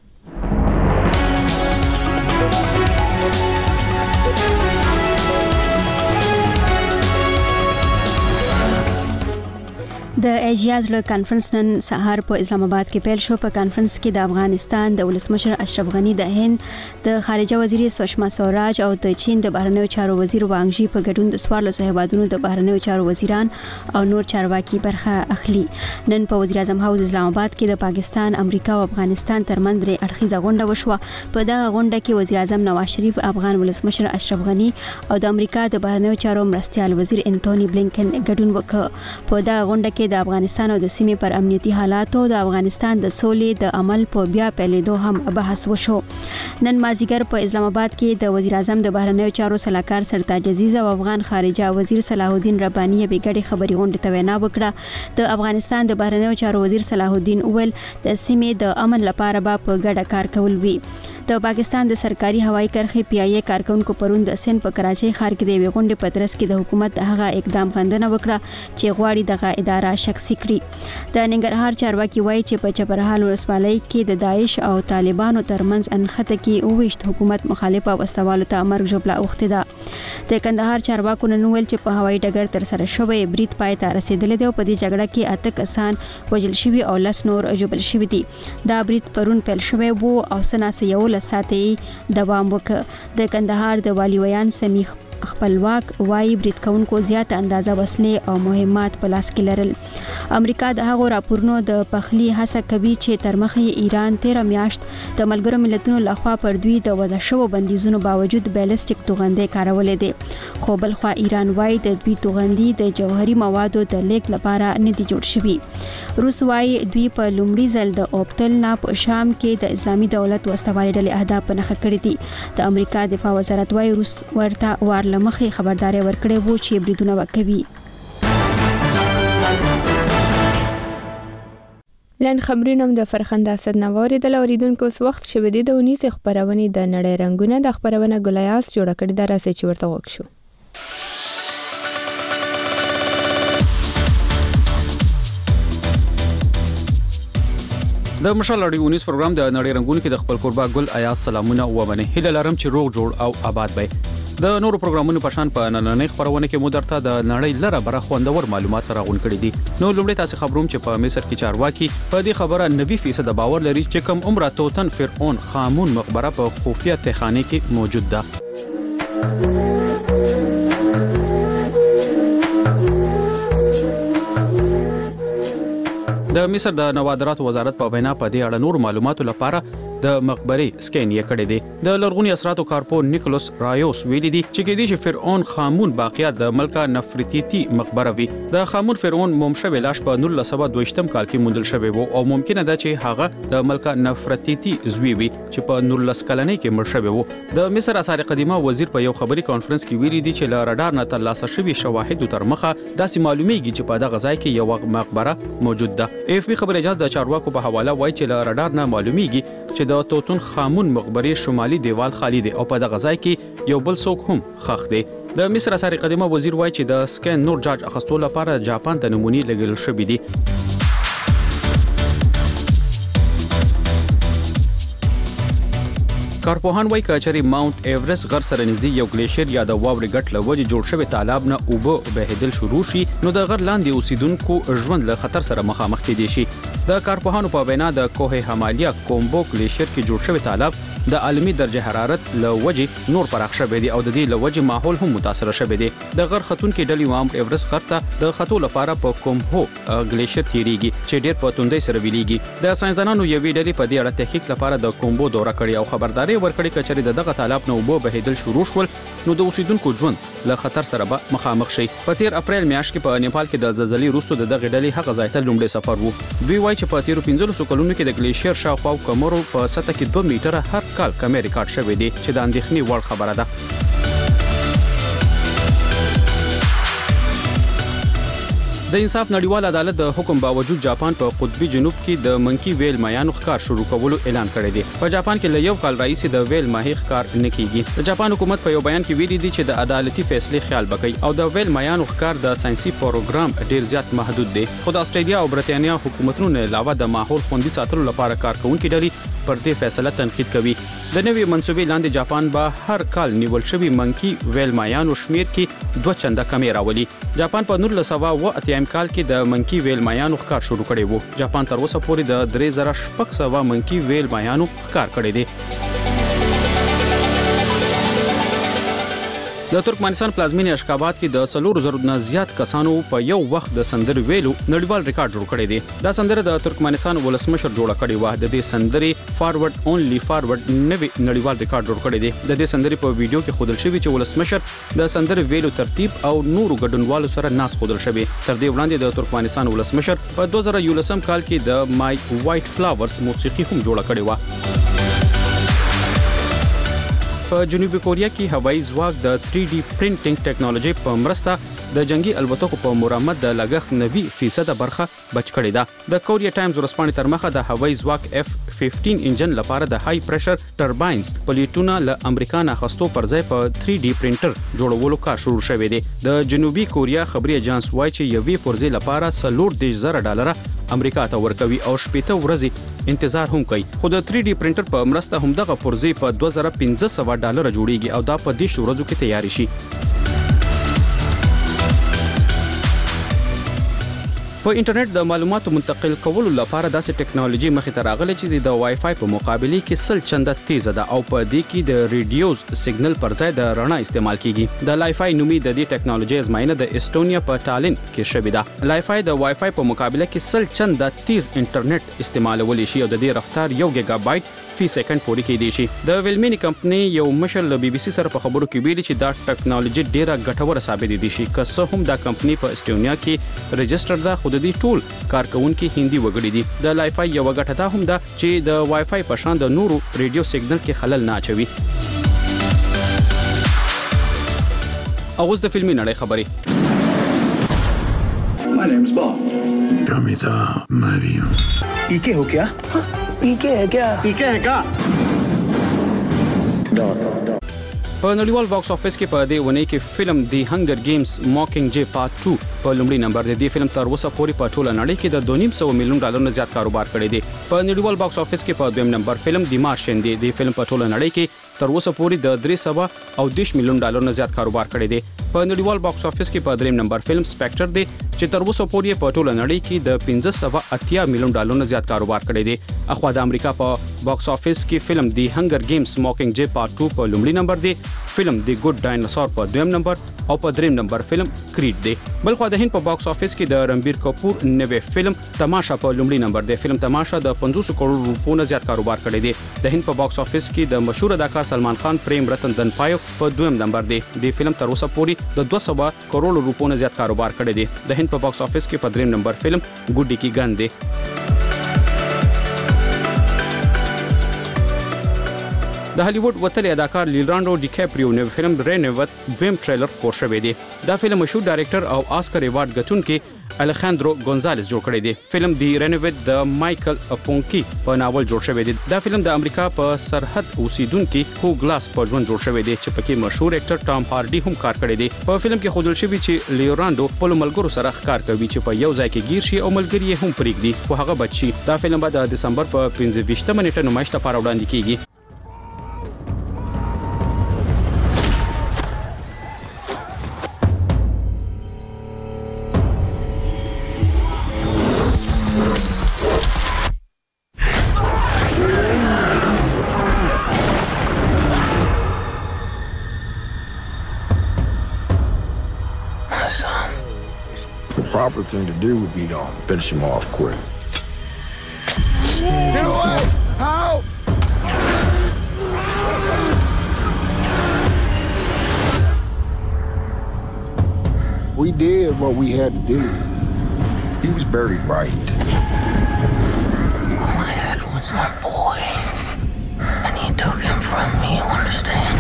د ایشیا زړه کانفرنس نن سهار په اسلام آباد کې پیل شو. په کانفرنس کې د افغانستان د ولسمشر اشرف غنی، د هند د خارجه وزیر سوشما سوراج او د چین د بهرنیو چارو وزیر وانګ ژي په ګډون د 14 هیوادونو د بهرنیو چارو وزیران او نور چارواکي برخه اخلي. نن په وزیر اعظم هاوس اسلام آباد کې د پاکستان، امریکا او افغانستان ترمنځ درې اړخیزه غونډه وشوه. په دغه غونډه کې وزیر اعظم نواز شریف، افغان ولسمشر اشرف غنی او د امریکا د بهرنیو چارو مرستیال وزیر انټونی بلینکن ګډون وکړ. په دغه غونډه کې د افغانستان او د سیمې پر امنیتي حالاتو، د افغانستان د سولې د عمل په بیا پیلېدو هم بحث وشو. نن مازیګر په اسلام آباد کې د وزیر اعظم د بهرنیو چارو سلاکار سرتاج عزیز او افغان خارجه وزیر صلاح الدین رباني به ګډي خبري غونډه ته وینا وکړه. د افغانستان د بهرنیو چارو وزیر صلاح الدین اول د سیمې د امن لپاره به په ګډه کار کول وی. د پاکستان د سرکاري هوایي کرښې پی آی ای کارکونکو پرون د سند په کراچۍ ښار کې د یوې غونډې په ترڅ کې د حکومت هغه اقدام غندنه وکړه چې غواړي دغه اداره شخصي کړي. د ننګرهار چارواکي وایي چې په چپرهال ولسوالۍ کې د داعش او طالبانو ترمنځ انخته کې اوويشت حکومت مخالفه وسوالو ته مرګ ژوبله اوخته ده. د کندهار چارواکو نن ویل چې په هوایي ډګر تر سره شوی برید پای ته رسیدلی دی او په دې جګړه کې 8 کسان وژل شوي او 10 نور ژوبل شوي دي. دا برید پرون پیل شوی وو او سناسه یو ساتي دوام وکړ. د کندهار د والی ویان سمیخ خپلواک وایي برید کوونکو زیاته اندازه وسلې او مهمات په لاس کې لرل. امریکا د هغو راپورونو د پخلی هڅه کوي چې تر مخې ایران 13 میاشت د ملګرو ملتونو لخوا پر دوی د وضع شوو بندیزونو باوجود بیلسټیک توغندې کارولې دي. خو بل خوا ایران وایي د دوی توغندې د جوهري موادو د لیک لپاره نه دي جوړ شوي. روس وایي دوی په لومړي ځل د اوپټل نه په شام کې د اسلامي دولت وسوالې ډلې اهداف په نښه کړي دي. د امریکا دفاع وزارت وایي روس ورته لمخې خبرداري ورکړې وو چې بریدونه وکوي. لن خبرونه د فرخنده اسد نواري د اوریدونکو اوس وخت شوه د 19 خبرونه د نړۍ رنگونه د خبرونه ګلیاس جوړ کړی د راسي چې ورته وښو. د مشال اړیو 19 پروګرام د نړۍ رنگونه کې د خپل قربا ګل آیات سلامونه و باندې هله لرم چې روغ جوړ او آباد وي. د نورو پروګرامونو په شان په نننۍ خبرونه کې مو درته د نړۍ لره بره خوندور معلومات راغون کړي دي. نو لومړی تاسو خبروم چې په مصر کې چارواکي په دې خبره 90% باور لري چې کوم عمره توتن فرعون خامون مقبره په خفیه تخانه کې موجود ده. د مصر د نوادرات وزارت په وینا په دې اړه نور معلوماتو لپاره د مقبرې سکین یې کړی دی. د لرغونی اثراتو کارپو نیکولس رایوس ویلي دي چې کېدې چې فرعون خامون باقیات د ملکه نفرتیتی مقبره وي. د خامون فرعون مومشه لاش په 1922 کال کې موندل شوی وو او ممکنه ده چې هغه د ملکه نفرتیتی زوی وي چې په 19 کلنۍ کې مړ شوی وو. د مصر آثار قدیمه وزیر په یو خبري کانفرنس کې ویلي دي چې له رادار نه ترلاسه شوی شواهد تر مخه داسې معلومیږي چې په دغه ځای کې یو مقبره موجود ده. اف بي خبر اجازه د چارواکو په حواله وایي چې له رادار نه معلومیږي چې د توتن خامون مقبره شمالي دیوال خالی دی او په دغه ځای کې یو بل څوک هم خښ دی. د مصر آثار قدیمه وزیر وایي چې د سکین نور جاج اخستو لپاره جاپان ته نمونې لګل شوې دي. کارپوهان وايي کچري ماونټ ایورست غر سره نږدې یو ګلیشیر یا د واوري ګټ لوجه جوړ شوی تالاب نه اوبه بهیدل شروع شي نو د غر لاندې اوسیدونکو ژوند له خطر سره مخامخ کېدي شي. د کارپوهانو په وینا د کوه همالیا کومبو ګلیشیر کې جوړ شوی تالاب د عالمي درجه حرارت لوجه نور پراخ شوی دی او د دې لوجه ماحول هم متاثر شوی دی. د غر خطون کې ډلې ماونټ ایورست غر ته د خطو لپاره په کومبو ګلیشیر تیریږي چې ډېر په توندۍ سره ویلېږي. د ساينسدانانو یوې ډلې په دې اړه تحقیق لپاره د کومبو دوره کړې او خبرداري ورکړې کچري دغه تالاب نه اوبه بهیدل شروع شول نو د اوسیدونکو ژوند له خطر سره به مخامخ شي. په 13 اپریل میاشت کې په نیپال کې د زلزلې وروسته دغه ډلې هغه ځای ته لومړی سفر وو. دوی وایي چې په 15 کلونو کې د ګلیشیر شاوخوا کمرو په سطح کې 2 میټره هر کال کمې ریکارډ شوی دی چې د اندېښنې وړ خبره ده. د انصاف نړیوال عدالت د حکم باوجود جاپان په قطبي جنوب کې د منکی ویل مایانو ښکار شروع کولو اعلان کړی دی. په جاپان کې له یو کال راځي د ویل ماهي ښکار نه کیږي. د جاپان حکومت په یو بیان کې ویلي دی چې د عدالتي فیصلې خیال وکړي او د ویل مایانو ښکار د ساينسي پروګرام ډیر زیات محدود دی. خو د استرالیا او برتانیا حکومتونو نه علاوه د ماحول خوندي ساتلو لپاره کارکونکو ډلې پر دې فیصله تنقید کوي. د نوې منسوبې لاندې جاپان به هر کال نیول شوی منکی ویل مایانو شمیر کې 2 چنده کمې راولي. جاپان په 1980 کال کې د منکی ویل مایانو ښکار شروع کړی وو. جاپان تر اوسه پورې د 3600 منکی ویل مایانو ښکار کړی دی. د ترکمنستان پلازمینې اشخاباد کې د 300 نه زیات کسانو په یو وخت د سندرې ویلو نړیوال ریکارډ جوړ کړی دی. دا سندره د ترکمنستان ولسمشر جوړ کړی و. د دې سندرې فارورډ اونلی فارورډ نوی نړیوال ریکارډ جوړ کړی دی. د دې سندرې په ویډیو کې ښودل شوی چې ولسمشر د سندرې ویلو ترتیب او نورو ګډونوالو سره ناس ښودل شوی. تر دې وړاندې د ترکمنستان ولسمشر په 2011 کال کې د مای وایټ فلاورز موسیقي هم جوړ کړی و. په جنوبي کوریا کې هوایي ځواک د 3D پرینټینګ ټیکنالوژي په مرسته د جنگي الوتکو په مرمت د لګښت 90% برخه بچ کړې ده. د کوریا ټایمز ورځپاڼې تر مخه د هوایي ځواک F-15 انجن لپاره د های پریشر ټرباینز پلیټونه له امریکا نه خستو پر ځای په 3D پرینټر جوړولو کار شروع شوی دی. د جنوبي کوریا خبري اژانس وایي چې یوې پرځې لپاره $40,000 امریکا ته ورکوي او 18 ورځې انتظار هم کوي. خو د 3D پرینټر په مرسته هم دغه پرځې په $2,500 جوړیږي او دا په 10 ورځو کې تیاری شي. په انټرنیټ د معلوماتو منتقل کولو لپاره داسې ټیکنالوژي مخې ته راغلې چې د وای فای په مقابله کې 100 چنده تیزه ده او په دې کې د ریډیوز سیګنل پر ځای د رڼا استعمال کیږي. د لای فای نومي د دې ټیکنالوژي ازموینه د استونیا په ټالین کې شوې ده. لای فای د وای فای په مقابله کې 100 چنده تیز انټرنیټ استعمالول شي او د دې رفتار 1 گیگا بایټ فی سکند پورې کېدی شي. د ویلمینی کمپنی یو مشر له BBC سره په خبرو کې ویلي چې دا ټیکنالوژي ډیره ګټوره ثابت دي شي. که څه هم دا کمپنی په استونیا کې رجسټر ده خو د دې ټول کارکونکو هندي وګړي دي. د لای فای یو غټه ده هم ده چې د وای فای په شان د نورو ریډیو سیګنل کې خلل نه اچوي. اوس د فلمي نړۍ خبري. My name's Bond. Pramita Mario. ¿Y qué ho kya? ¿Y qué है क्या? ¿Y qué है क्या? په نړیوال باکس افیس کې په دې ونې کې فلم دی هنگر گیمز ماکینګ جے پارت 2 په لومړي نمبر دی. فلم تر اوسه پورې په ټوله نړۍ کې د $2.5 ملیون نه زیات کاروبار کړی دی. په نړیوال باکس افیس کې په دویم نمبر فلم دی مارشن دی. د فلم په ټوله نړۍ کې تر اوسه پورې د $310 ملیون نه زیات کاروبار کړی دی. په نړیوال باکس افیس کې په دریم نمبر فلم سپیکټر دی چې تر اوسه پورې په ټوله نړۍ کې د $580 ملیون نه زیات کاروبار کړی دی. اخوا د امریکا په باکس افیس کې فلم دی هنگر گیمز ماکینګ جے پارت 2 په لومړي نمبر دی. فلم دی ګډ ډایناسور په دویم نمبر او په دریم نمبر فلم کریډ دی. بلخو د هند په باکس افیس کې د رنبیر کپور نوې فلم تماشا په لومړي نمبر دی. فلم تماشا د 500 کروڑ روپو نه زیات کاروبار کړی دی. د هند په باکس افیس کې د مشهور اداکار سلمان خان پریم رتن دن پایو په دویم نمبر دی. د فلم تر اوسه پورې د 200 کروڑ روپو نه زیات کاروبار کړی دی. د هند په باکس افیس کې په دریم نمبر فلم ګوډی کی ګان دی. د هالیوډ وتلی اداکار لیونارډو ډی کاپریو نوې فلم رینوت دویم ټریلر خور شوی دی. دا فلم مشهور ډایریکټر او آسکر ایوارډ ګټونکي الخاندرو ګونزالز جوړ کړی دی. فلم دی رینوت د مایکل اپونکی په ناول جوړ شوی دی. دا فلم د امریکا په سرحد اوسیدونکو هو ګلاس په ژوند جوړ شوی دی چې پکې مشهور اکټر ټام هارډي هم کار کړی دی. په فلم کې ښودل شوی چې لیونارډو خپل ملګرو سره ښکار کوي چې په یو ځای کې گیر شي او ملګری یې هم پرېږدي خو هغه بچي. دا فلم به د دسمبر په 25 نیټه نمایش لپاره وړاندې کیږي. proper thing to do would be to finish him off quick. Get away! Help! We did what we had to do. He was buried right. My dad was my boy, and he took him from me, you understand?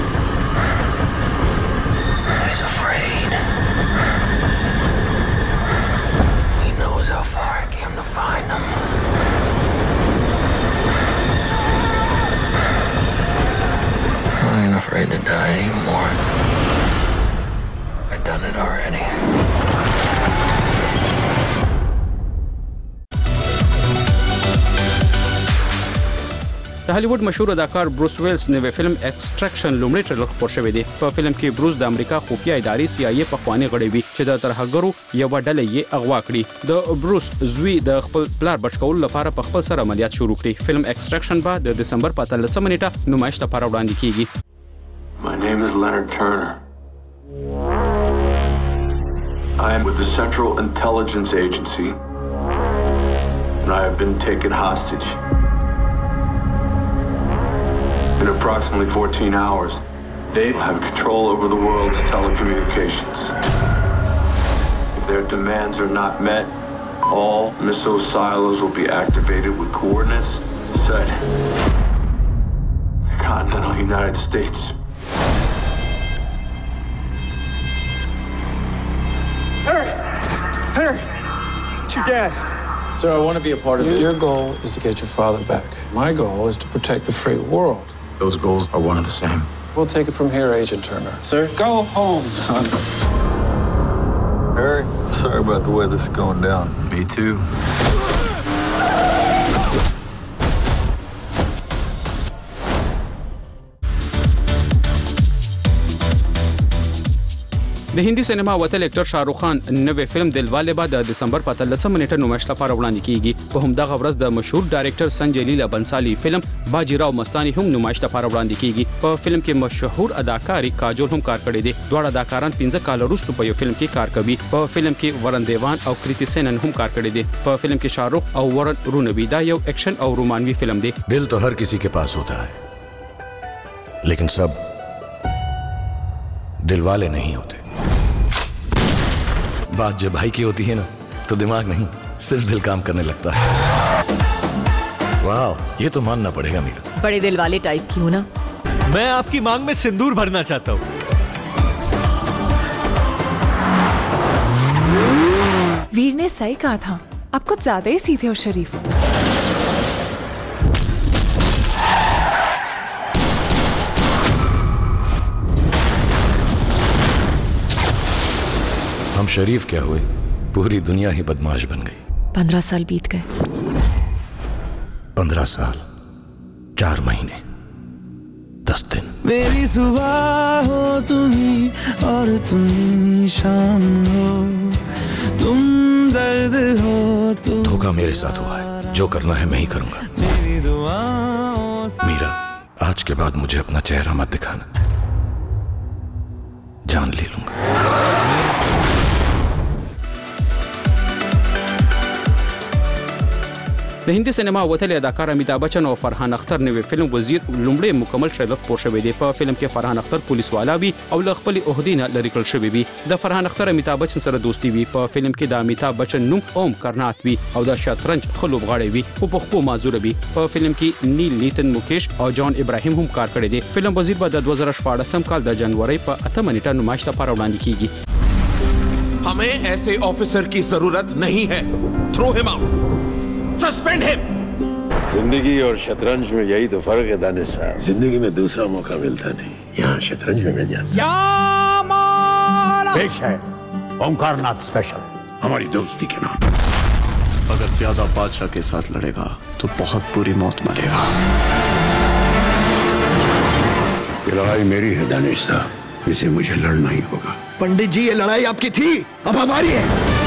He's afraid. He knows how far I came to find him. I ain't afraid to die anymore. I've done it already. د هالیوډ مشهور اداکار بروس ویلس نوې فلم ایکسټریکشن لومړی ټریلر خپور شوی دی. په فلم کې بروس د امریکا خفیه ادارې CIA په خواني غړی وي چې د ترهګرو یو ډله یې اغوا کړي. د بروس زوی د خپل پلار بچکول لپاره په خپل سره عملیات شروع کړي. فلم ایکسټریکشن به د دسمبر په 13 نیټه نمایش لپاره وړاندې کیږي. My name is Leonard Turner. I am with the Central Intelligence Agency, and I have been taken hostage. In approximately 14 hours, they will have control over the world's telecommunications. If their demands are not met, all missile silos will be activated with coordinates set in the continental United States. Henry, it's your dad. Sir, I want to be a part of this. Your goal is to get your father back. My goal is to protect the free world. Those goals are one and the same. We'll take it from here, Agent Turner. Sir? Go home, son. Harry, sorry about the way this is going down. Me too. د هندي سینما وتل اکټر شاهرخ خان نوې فلم دلواله به د دسمبر په 13 نیټه نمایش لپاره وړاندې کیږي. په همدغه ورځ د مشهور ډایرکټر سنجय لیلا بنسالي فلم باجیراو مستانی هم نمایش لپاره وړاندې کیږي. په فلم کې مشهور اداکاری کاجول هم کار کړی دی. دواړه اداکاران 15 کال وروسته په یو فلم کې کار کوي. په فلم کې ورن دیوان او کریتی سینن هم کار کړی دی. په فلم کې شاهرخ او ورن رونوی دا یو ایکشن او رومانوي فلم دی. दिल तो हर किसी के पास होता है, लेकिन सब दिल वाले नहीं होते. बात जब भाई की होती है ना, तो दिमाग नहीं सिर्फ दिल काम करने लगता है. वाह, ये तो मानना पड़ेगा मीरा. बड़े दिल वाले टाइप की हूँ ना. मैं आपकी मांग में सिंदूर भरना चाहता हूँ. वीर ने सही कहा था, आप कुछ ज्यादा ही सीधे और शरीफ. हम शरीफ क्या हुए, पूरी दुनिया ही बदमाश बन गई. 15 साल बीत गए. 15 साल 4 महीने 10 दिन. मेरी सुबह हो तुम्ही और तुम्ही शाम हो, तुम दर्द हो तुम. धोखा मेरे साथ हुआ है, जो करना है मैं ही करूंगा. मीरा, आज के बाद मुझे अपना चेहरा मत दिखाना, जान ले लूंगा. د هندي سینما وتل اداکار امیتابھ بچن او فرحان اختر نوې فلم وزیر لومړی مکمل ټریلر خپور شوی دی. په فلم کې فرحان اختر پولیس والا وي او له خپل عہدې نه لری کړل شوی وي. د فرحان اختر امیتابھ بچن سره دوستي وي. په فلم کې د امیتابھ بچن نوم اوم کرنات وي او د شطرنج خلوب غاړي وي او په خپل معذور وي. په فلم کې نیل نیتن مکیش او جان ابراهیم هم کار کړی دی. فلم وزیر به د 2014 کال د جنوري په 8 نیټه نمایش لپاره وړاندې کیږي. हमें ऐसे ऑफिसर की जरूरत नहीं है. Throw him out, suspend him. जिंदगी और शतरंज में यही तो फर्क है दानिश साहब. जिंदगी में दूसरा मौका मिलता नहीं, यहाँ शतरंज में मिल जाता. पेश है ओंकारनाथ स्पेशल, हमारी दोस्ती के नाम. अगर प्यादा बादशाह के साथ लड़ेगा तो बहुत बुरी मौत मरेगा. ये लड़ाई मेरी है दानिश साहब, इसे मुझे लड़ना ही होगा. पंडित जी, ये लड़ाई आपकी थी, अब हमारी है.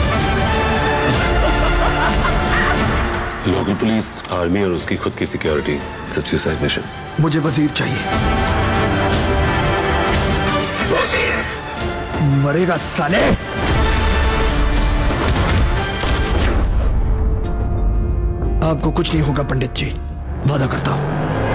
लोकल पुलिस, आर्मी और उसकी खुद की सिक्योरिटी, सुसाइड मिशन. मुझे वजीर चाहिए. वजीर मरेगा साले. आपको कुछ नहीं होगा पंडित जी, वादा करता हूं।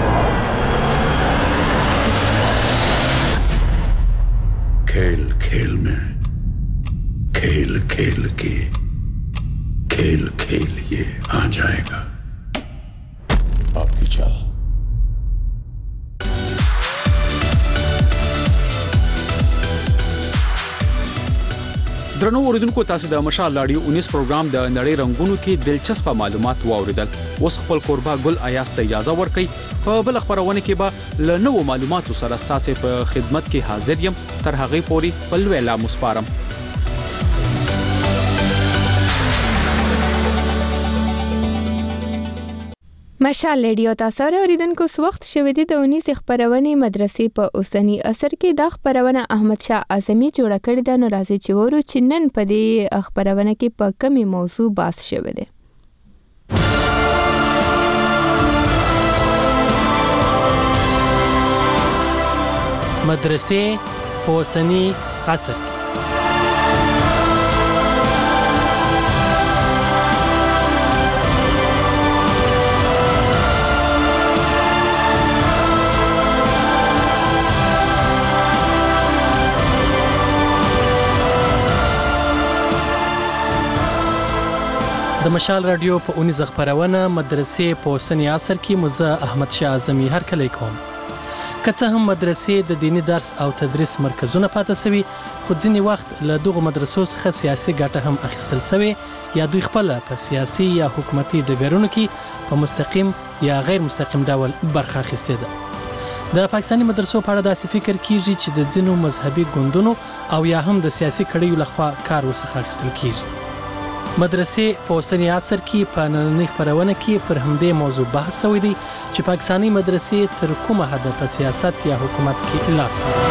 खेल खेल में, खेल खेल के, खेल खेल ये आ जाएगा आपकी चाल। درنو اوریدونکو تاسو د مشال لاډیو 19 پروګرام د نړۍ رنگونو کې دلچسپ معلومات واوریدل. اوس خپل قربا ګل ایاس ته اجازه ورکړئ. په بل خبرونه کې به له نوو معلوماتو سره تاسو په خدمت کې حاضر یم. تر هغه پورې بل ویلا مسپارم. مشال ریډیو تاسو اوریدونکو وخت شوه دي د 19 خبرونه مدرسې په اوسنی اثر کې د خبرونه احمد شاه اعظمي جوړ کړی د ناراضي چورو چنن په دې خبرونه کې په کمی موضوع باس شوه دي. مدرسې په اوسنی اثر د مشال رادیو په 19 خبرونه مدرسې په اوسنی عصر کې مزه احمد شاه اعظمي هر کله کوم. که څه هم مدرسې د دینی درس او تدریس مرکزونه پاتې سوي، خو ځینې وخت له دغه مدرسو څخه سیاسي ګټه هم اخیستل سوي یا دوی خپل په سیاسي یا حکومتي ډګرونو کې په مستقیم یا غیر مستقیم ډول برخه اخیستې ده. د پاکستاني مدرسو په اړه داسې فکر کیږي چې د ځینو مذهبي ګوندونو او یا هم د سیاسي کړیو لخوا کار ورڅخه اخیستل کیږي. مدرسې په اوسنی عصر کې په نننۍ خبرونه کې پر همدې موضوع بحث شوی دی چې پاکستاني مدرسې تر کومه حده په سیاست یا حکومت کې لاس لري.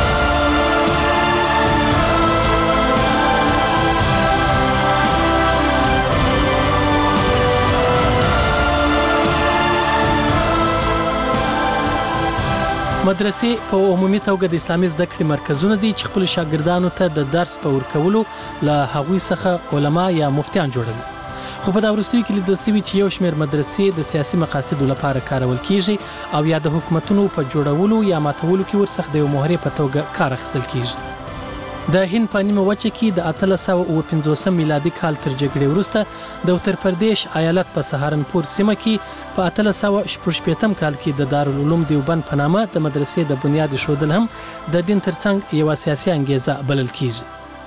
مدرسې په عمومي توګه د اسلامي زده کړې مرکزونه دي چې خپل شاګردانو ته د درس په ورکولو له هغوی څخه علما یا مفتیان جوړوي. خو په دا وروستیو کې لیدل شوي چې یو شمېر مدرسې د سیاسي مقاصدو لپاره کارول کیږي او یا د حکومتونو په جوړولو یا ماتولو کې ورڅخه د یو مهرې په توګه کار اخیستل کیږي. د هند په نیمه وچه کې د 1850 میلادي کال تر جګړې وروسته د اتر پردیش ایالت په سهارنپور سیمه کې په 1886 کال کې د دارالعلوم دیوبند په نامه د مدرسې د بنیاد ایښودل هم د دین ترڅنګ یو سیاسي انګیزه بلل کیږي.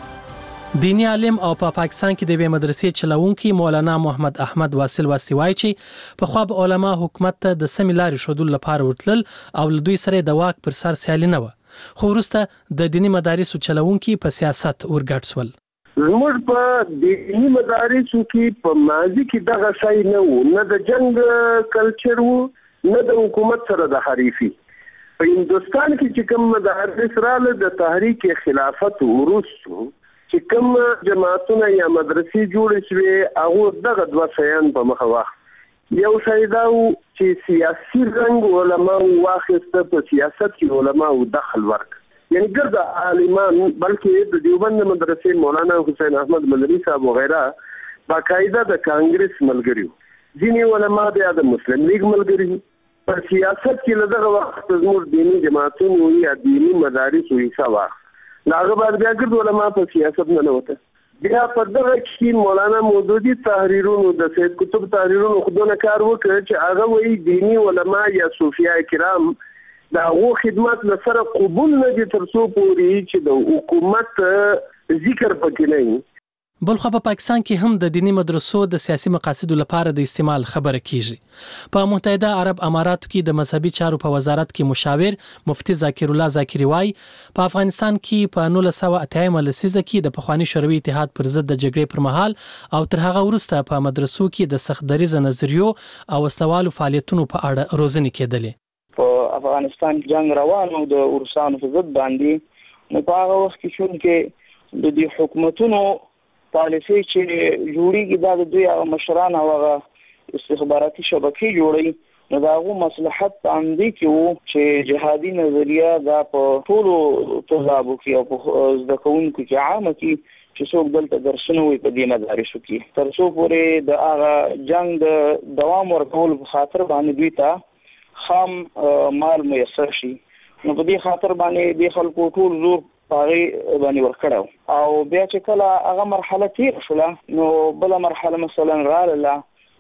دینی عالم او په پاکستان کې د یوې مدرسې چلوونکی مولانا محمد احمد واصل واسی وایي چې پخوا به علما حکومت ته د سمې لارې ښودلو لپاره ورتلل او له دوی سره د واک پر سر سیالي نه وه، خو وروسته د دینی مدارسو چلوونکي په سیاست ورګډ شول. زموږ په دینی مدارسو کې په ماضي کې دغه شی نه و، نه د جنگ کلچر و، نه د حکومت سره د حریفي. په هندوستان کې چې کوم مدارس رااله د تحریک خلافت وروسته چې کوم جماعتونه یا مدرسې جوړې شوې هغه دغه دوه شیان په مخه واخ. یو شی دا و چې سیاسي رنګ علما واخیسته، په سیاست کې علما دخل ورک، یعنی ګرد عالمان بلکې د دیوبند مدرسې مولانا حسین احمد مدني صاحب وغیرہ باقاعده د کانګرس ملګری، ځینې علما د مسلم لیگ ملګری. په سیاست کې لږه وخت زموږ دینی جماعتونو یا دینی مدارس حصہ واخ، هغه بعد بیا ګرد علما په سیاست نه وته. بیا په دغه کې مولانا مودودي تحریرونو د سید قطب تحریرونو خودونه کار وکړ چې هغه وایي دینی علما یا صوفیا کرام دا غو خدمت لسره قبول نه دي تر څو پورې چې د حکومت ذکر پکې نه وي. بلخو په پاکستان کې هم د دینی مدرسو د سیاسي مقاصدو لپاره د استعمال خبره کیږي. په متحده عرب اماراتو کې د مذهبي چارو په وزارت کې مشاور مفتی ذاکر الله ذاکری وایي په افغانستان کې په 1980 لسیزه کې د پخوانی شوروي اتحاد پر ضد د جګړې پر مهال او تر هغه وروسته په مدرسو کې د سخت دریزه نظریو او وسلوالو فعالیتونو په اړه روزنې کېدلې. په افغانستان جنگ روان او د روسانو په ضد باندې نو په هغه وخت کې چې د دې حکومتونو پالیسي چې جوړیږي دا د دوی مشران او استخباراتي شبکې جوړي، نو دا غو مصلحت باندې کې وو چې جهادي نظریه دا په ټولو طلابو کې او په زده کوونکو کې عامه کې چې څوک دلته درسونه وي په دې مدارسو کې تر څو پورې د هغه جنگ د دوام ورکول په خاطر باندې دوی ته خام مال میسر شي. نو په دې خاطر باندې د خلکو ټول زور پاره باندې ورکړو او بیا چې کله هغه مرحله تیر شوله نو بل مرحله مثلا رااله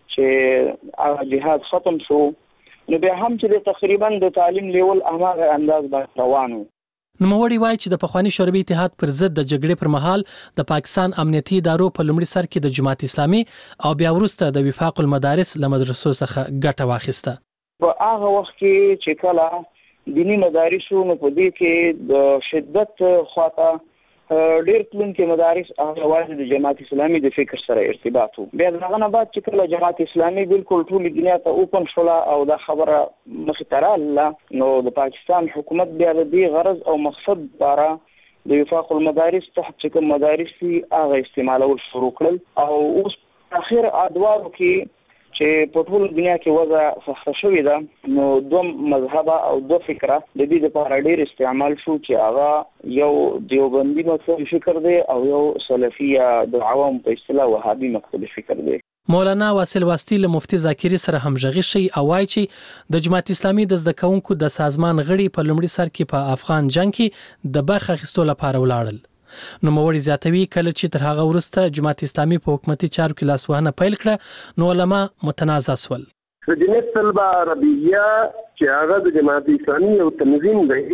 چې هغه جهاد ختم شو نو بیا هم چې تقریبا د تعلیم لیول هغه انداز باندې روانو. نوموړي وایي چې د پخوانی شوروي اتحاد پر ضد د جګړې پر مهال د پاکستان امنیتي ادارو په لومړي سر کې د جماعت اسلامي او بیا وروسته د وفاق المدارس له مدرسو څخه ګټه واخیسته. په هغه وخت کې چې کله دینی مدارسو نو په دې کې د شدت خواته ډېر تلونکي مدارس هغه واحد د جماعت اسلامي د فکر سره ارتباط وو. بیا دغه نه بعد چې کله جماعت اسلامي بالکل ټول دنیا ته اوپن شوله او دا خبره مخې ته راغله نو د پاکستان حکومت بیا د دې غرض او مقصد لپاره د وفاق المدارس تحت چې کوم مدارس دي هغه استعمالول شروع کړل او اوس اخر ادوارو کې چې په ټول دنیا کې وضع سخته شوې ده نو دوه مذهب او دوه فکره د دې لپاره ډېر استعمال شو چې هغه یو دیوبندي مکتب فکر دی او یو سلفیه د عوام په اصطلاح وهابي مکتب فکر دی. مولانا واصل واسطي له مفتي زاکري سره همغږي شي او وايي چې د جماعت اسلامي د زده کوونکو د سازمان غړي په لومړي سر کې په افغان جنگ کې د برخه اخیستو لپاره ولاړل. نو موري زیاتوي کله چې تر هغه ورسته جماعت اسلامي په حکومتي چارو کې لاسوهنه پیل کړه نو علما متنازع شول. لجنه طلبه عربیه چې هغه د جماعت اسلامي یو تنظیم دی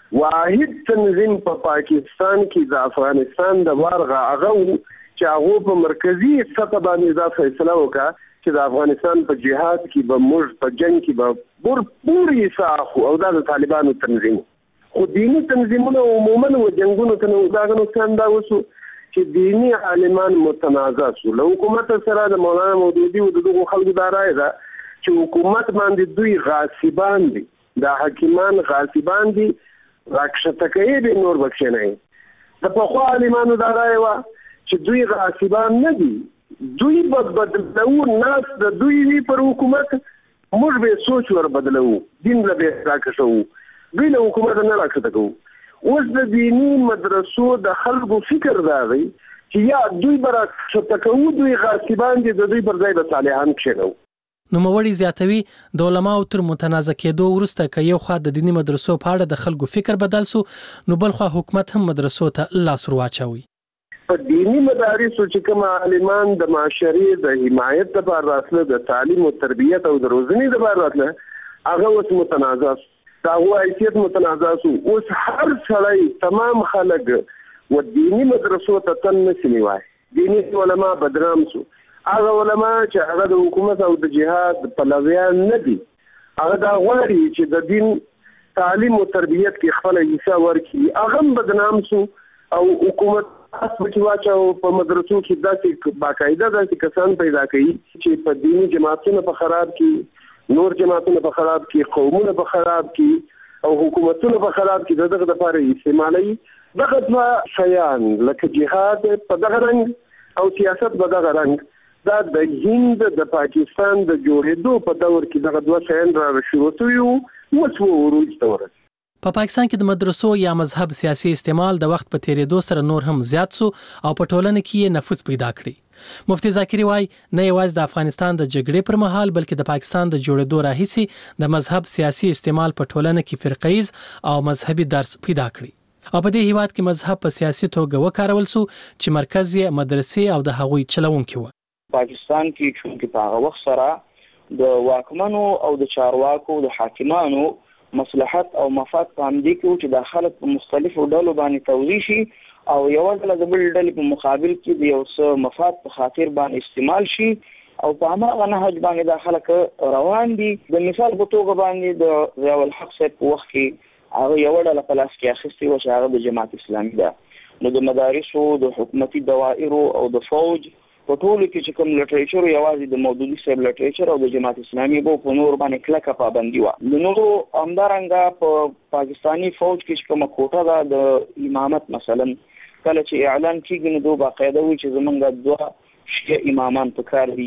واحد تنظیم په پاکستان کې د افغانستان د وارغه هغه چې هغه په مرکزی سطح باندې دا فیصله وکړه چې د افغانستان په جهاد کې به موږ په جنگ کې به پوری ساخو او دا د طالبانو تنظیم خو دینی تنظیمونه عموما و جنگونو ته نو داغه نقصان دا وسو چې دینی عالمان متنازع شو. له حکومت سره د مولانا مودودي او دغه خلکو دا راي ده چې حکومت باندې دوی غاصبان دي دا حکیمان غاصبان دي راکشته کوي به نور بخښ نه د په خو عالمانو دا راي وا چې دوی غاصبان نه دي دوی بدلو ناس د دوی وی پر حکومت موږ به سوچ ور بدلو دین له به راکشو دوی له حکومت نه راکته کوو. اوس د دینی مدرسو د خلکو فکر راغی چې یا دوی راکته کوو دوی غاصبان دي د دوی پر ځای به صالحان کښینو. نو موري زیاتوي د علماء تر متنازع کېدو وروسته ک یو خوا د دینی مدرسو په اړه د خلکو فکر بدل سو نو بل خوا حکومت هم مدرسو ته لاس ورواچوي. په دینی مدارسو چې کوم عالمان د معاشري د حمایت لپاره راتله د تعلیم او تربیت او د روزنی لپاره راتله هغه اوس متنازع دا هو حیثیت متنازع شو. اوس هر سړی تمام خلک و دینی مدرسو ته تن نشي وای دینی علماء بدنام شو. هغه علماء چې هغه د حکومت او د جهاد پلویان نه دي هغه دا غواړي چې د دین تعلیم او تربیت کې خپل حصہ ورکړي هغه بدنام شو او حکومت چې واچو په مدرسو کې داسې باقاعده داسې کسان پیدا کړي چې په دینی جماعتونو په خراب کې نور جماعتونو په خراب کې قومونو په خراب کې او حکومتونو په خراب کې دغه لپاره استعمالي دغه څه شیان لکه جهاد په دغه رنګ او سیاست په دغه رنګ دا د هند د پاکستان د جوړېدو په دور کې دغه دوه شیان را شروع شوي وو وروج ته ورسېد. په پاکستان کې د مدرسو یا مذهب سیاسي استعمال د وخت په تیریدو سره نور هم زیات سو او په ټولنه کې یې نفوذ پیدا کړی. مفتي زاکري وایي نه یوازې د افغانستان د جګړې پر مهال بلکې د پاکستان د جوړېدو راهیسې د مذهب سیاسي استعمال په ټولنه کې فرقیز او مذهبي درس پیدا کړی او په دې هیواد کې مذهب په سیاسي توګه وکارول سو چې مرکز یې مدرسې او د هغوی چلوونکي وو. پاکستان کې چې په هغه وخت سره د واکمنو او د چارواکو د حاکمانو مصلحت او مفاد په همدې کې چې د خلک په مختلفو ډلو باندې توزیع شي او یو ډله د بل ډلې په مقابل کې د یو څه مفاد په خاطر باندې استعمال شي او په هغه نهج باندې د خلک روان دي. د مثال په توګه باندې د ضیاء الحق صاحب په وخت کې هغه یو ډله په لاس کې اخیستې وه چې هغه د جماعت اسلامي ده. نو د مدارسو د حکومتي دوائرو او د فوج په ټولو کې چې کوم لټریچر یوازې د مودودي صاحب لټریچر او د جماعت اسلامي په نور باندې کلکه پابندي وه. د نورو همدارنګه په پاکستاني فوج کې چې کومه کوټه ده د امامت مثلا کله چې اعلان کېږي نو دوی باقاعده وي چې زمونږ دوه شیعه امامان په کار دي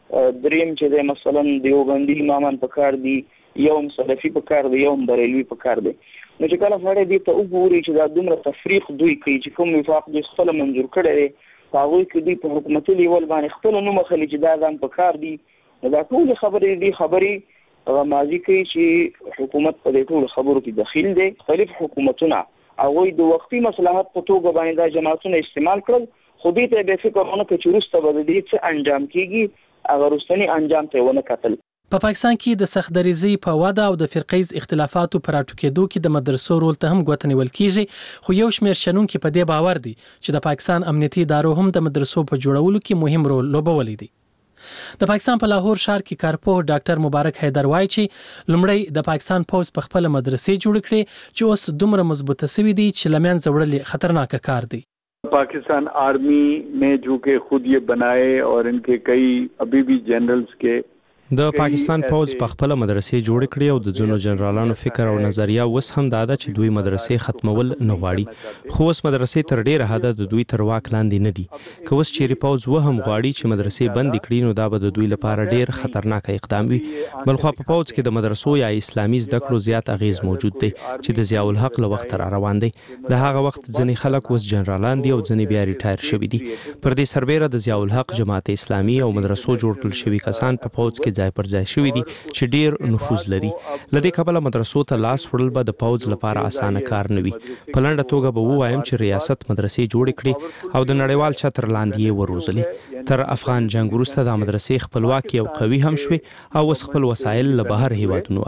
دریم چې د مثلا دیوبندي امامان په کار دي، یو سلفي په کار دی، یو بریلوي په کار دی. نو چې کله سړی دې ته وګوري چې دا دومره تفریق دوی کوي چې کوم وفاق دوی خپل منظور کړی دی، په هغوی کې دوی په حکومتي لیول باندې خپل نوم اخلي چې دا ځان په کار دي. دا ټول خبرې ماضي کوي چې حکومت په دې ټول خبرو کې دخیل دی. مختلف حکومتونه هغوی د وختي مصلحت په توګه باندې دا جماعتونه استعمال کړل، خو دې ته به فکر ونه کړي چې وروسته به د دې څه انجام کیږي، هغه وروستني انجام ته ونه کتل. په پاکستان کې د سختدریزي په واده او د فرقیز اختلافاتو پر راټوکېدو کې د مدرسو رول ته هم ګوته نیول کیږي، خو یو شمېر شنونکي په دې باور دي چې د پاکستان امنیتي ادارو هم د مدرسو په جوړولو کې مهم رول لوبولی دی. د پاکستان په لاهور ښار کې کارپوه ډاکټر مبارک حیدر وایي چې لومړی د پاکستان پوز په خپل مدرسې جوړ کړي چې اوس دومره مضبوطه شوي دي چې لمنځه وړل خطرناک کار دی. पाकिस्तान आर्मी ने जो कि खुद ये बनाए और इनके कई अभी भी जनरल्स के د پاکستان پوز په خپل مدرسې جوړ کړي او د ځینو جنرالانو فکر او نظریه وس هم دا ده چې دوی مدرسې ختمول نه غواړي، خو اوس مدرسې تر ډیره حده د دوی تر واک لاندې نه دي. که اوس چیرې پوز و هم غواړي چې مدرسې بند کړي نو دا به د دوی لپاره ډیر خطرناک اقدام وي. بلخو په پوز کې د مدرسو یا اسلامي زده کړو زیات اغیز موجود دی چې د ضیاء الحق له وخت را روان دی. د هغه وخت ځینې خلک اوس جنرالان دي او ځینې بیا ریټایر شوي دي. پر دې سربیره د ضیاء الحق جماعت اسلامي او مدرسو جوړ کړل شوي کسان په پوز کې ځای پر ځای شوي چې ډیر نفوذ لري. لدې کبله مدرسو ته لاس وړل به د پوز لپاره اسانه کار نه وي. په لنډه توګه به ووایم چې ریاست مدرسې جوړ کړي او د نړیوال چتر لاندې یې وروزلي. تر افغان جنگ وروسته د مدرسې خپلواکي او قوي هم شوي او اوس خپل وسایل له بهر هیوادونو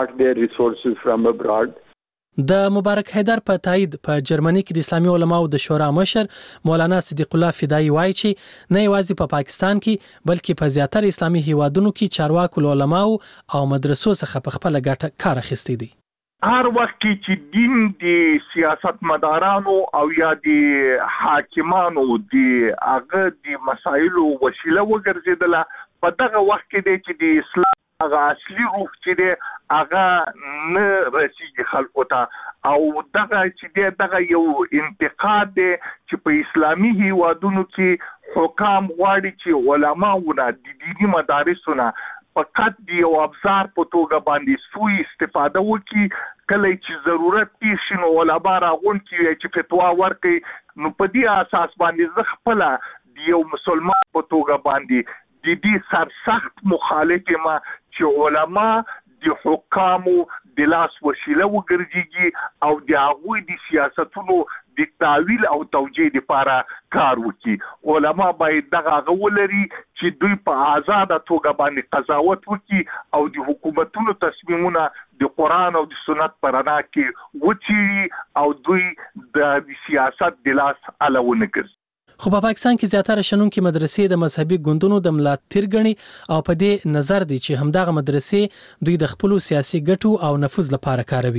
اخلي. د مبارک حیدر په تایید په جرمني کې د اسلامي علماو د شورا مشر مولانا صدیق الله فدایی وایي چې نه یوازې په پاکستان کې بلکې په زیاتره اسلامي هیوادونو کې چارواکو علماو او مدرسو څخه په خپل ګټه کار اخیستی دی. هر وخت چې دین د سیاست مدارانو او یا د حاکمانو د هغه د مسایلو وسیله وګرځیدله، په دغه وخت کې دی چې د اسلام هغه اصلي روح چې دی هغه نه رسیږي خلکو ته، او دغه چې دی دغه یو انتقاد دی چې په اسلامي هیوادونو کې حکام غواړي چې علماونه د دیني مدارسونه فقط د یو ابزار په توګه باندې سوء استفاده وکړي. کله چې ضرورت پیښ شي نو علما راغونډي چې فتوا ورکړي، نو په دې اساس باندې زه خپله د یو مسلمان په توګه باندې د دې سرسخت مخالف یم چې علما د حکامو د لاس وسیله وګرځيږي او د هغوی د سیاستونو د تعویل او توجیه لپاره کار وکړي. علما باید دغه ولري چې دوی په آزاده توګه باندې قضاوت وکړي او د حکومتونو تصمیمونه د قرآن او د سنت په رڼا کې وڅېړي او دوی د سیاست د لاس الونه ګرځي. خو په پاکستان کې زیاتره شنونکي مدرسې د مذهبي ګوندونو د ملاتړ غني او په دې نظر دي چې همدغه مدرسې دوی د خپل سیاسي ګټو او نفوذ لپاره کاروي.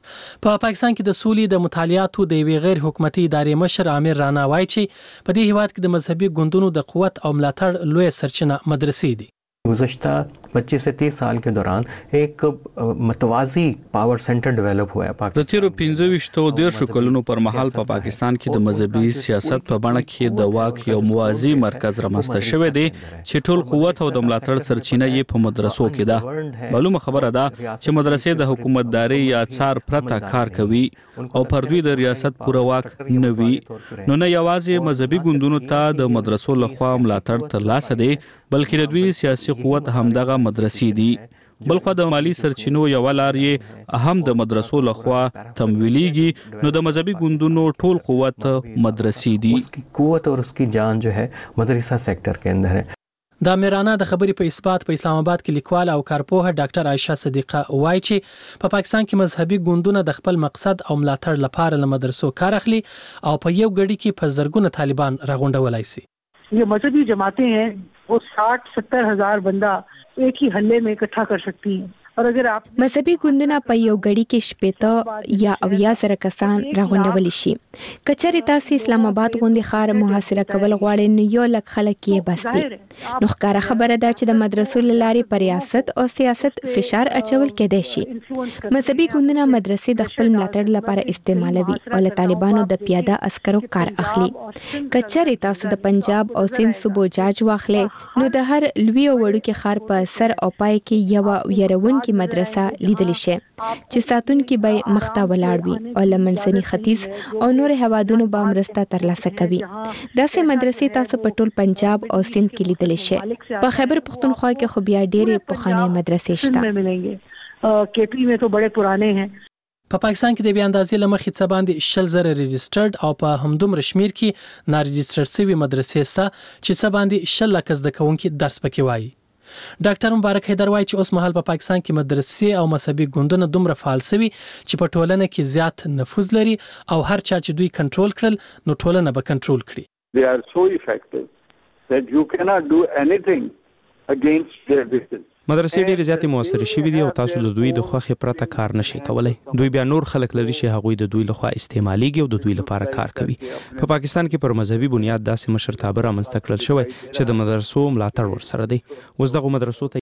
په پاکستان کې د سولې د مطالعاتو د یوې غیر حکومتي ادارې مشر عامر رانا وایي چې په دې هیواد کې د مذهبي ګوندونو د قوت او ملاتړ لوی سرچینه مدرسې دي. गुज़श्ता 25 से 30 साल के दौरान एक متوازی پاور سنټر ډیولپ هوا ہے. د تیرو 15 کلونو پر مهال په پاکستان کې د مذهبي سیاست په بڼه کې د واک یو موازی مرکز رامنځته شوی دی چې ټول قوت او د ملاتړ سرچینه یې په مدرسو کې ده. معلومه خبره ده چې مدرسې د حکومتداري یا څار پرته کار کوي او پر دوی د ریاست پوره واک نه وي. نو نه یوازې مذهبي ګوندونو ته د مدرسو لخوا ملاتړ ترلاسه دی بلکې د دوی سیاسي قوت همدغه مدرسې دي. بلخو د مالی سرچینو یو لار یې هم د مدرسو لخوا تمویلیږي، نو د مذهبي ګوندونو ټول قوت مدرسې دي. قوت اور اس کی جان جو ہے مدرسہ سیکٹر کے اندر ہے. د میرانا د خبرې په اثبات په اسلام آباد کې لیکوال او کارپوه ډاکټر عائشه صدیقه وایي چې په پاکستان کې مذهبي ګوندونه د خپل مقصد او ملاتړ لپاره له مدرسو کار اخلي او په یو غړي کې په زرګونه طالبان راغونډولای شي. ये मजहबी जमातें हैं वो 60-70 हज़ार बंदा एक ही हल्ले में इकट्ठा कर सकती हैं. مذهبي ګوندونه په یو غړي کې شپېته یا اویا سره کسان راغونډول شي. کچېرې تاسو اسلام آباد غوندي ښار محاصره کول غواړئ نو یو لک خلک یې بس دي. نو ښکاره خبره ده چې د مدرسو له لارې پر ریاست او سیاست فشار اچول کېدای شي. مذهبي ګوندونه مدرسې د خپل ملاتړ لپاره استعمالوي او له طالبانو د پیاده عسکرو کار اخلي. کچېرې تاسو د پنجاب او سند صوبو جاج واخلې نو د هر لوی او وړوکي ښار په سر او پای کې یو يرونکي مدرسه لیدل شي چې ساتونکي به مخته ولاړ وي او لمنځني ختیځ او نور هوادونو به مرسته ترلاسه کوي. داسې مدرسې تاسو په ټول پنجاب او سند کې لیدل شي. په خیبر پختونخوا کې خو بیا ډېرې پخوانۍ مدرسې شته. केपी में तो बड़े पुराने हैं. په پاکستان کې د بیا اندازې لمخې څه باندې 60,000 ريجسترډ او په همدومره شمیر کې ناريجسترډ شوی مدرسې سته چې څه باندې 60 لک زده کوونکي درس پکې وایي. ډاکټر مبارک حیدر وایي چې اوس مهال په پاکستان کې مدرسې او مذهبي ګوندونه دومره فعال شوي چې په ټولنه کې زیات نفوذ لري او هر چا چې دوی کنټرول کړل نو ټولنه به کنټرول کړي. They are so effective that you cannot do anything against their wishes. مدرسې ډېرې زیاتې موثرې شوې دي او تاسو له دوی د خوښې پرته کار نشئ کولی. دوی بیا نور خلک لري چې هغوی د دوی لخوا استعمالېږي او د دوی لپاره کار کوي. په پاکستان کې پر مذهبي بنیاد داسې مشرتابه رامنځته کړل شوی چې د مدرسو ملاتړ ورسره دی. اوس دغه مدرسو ته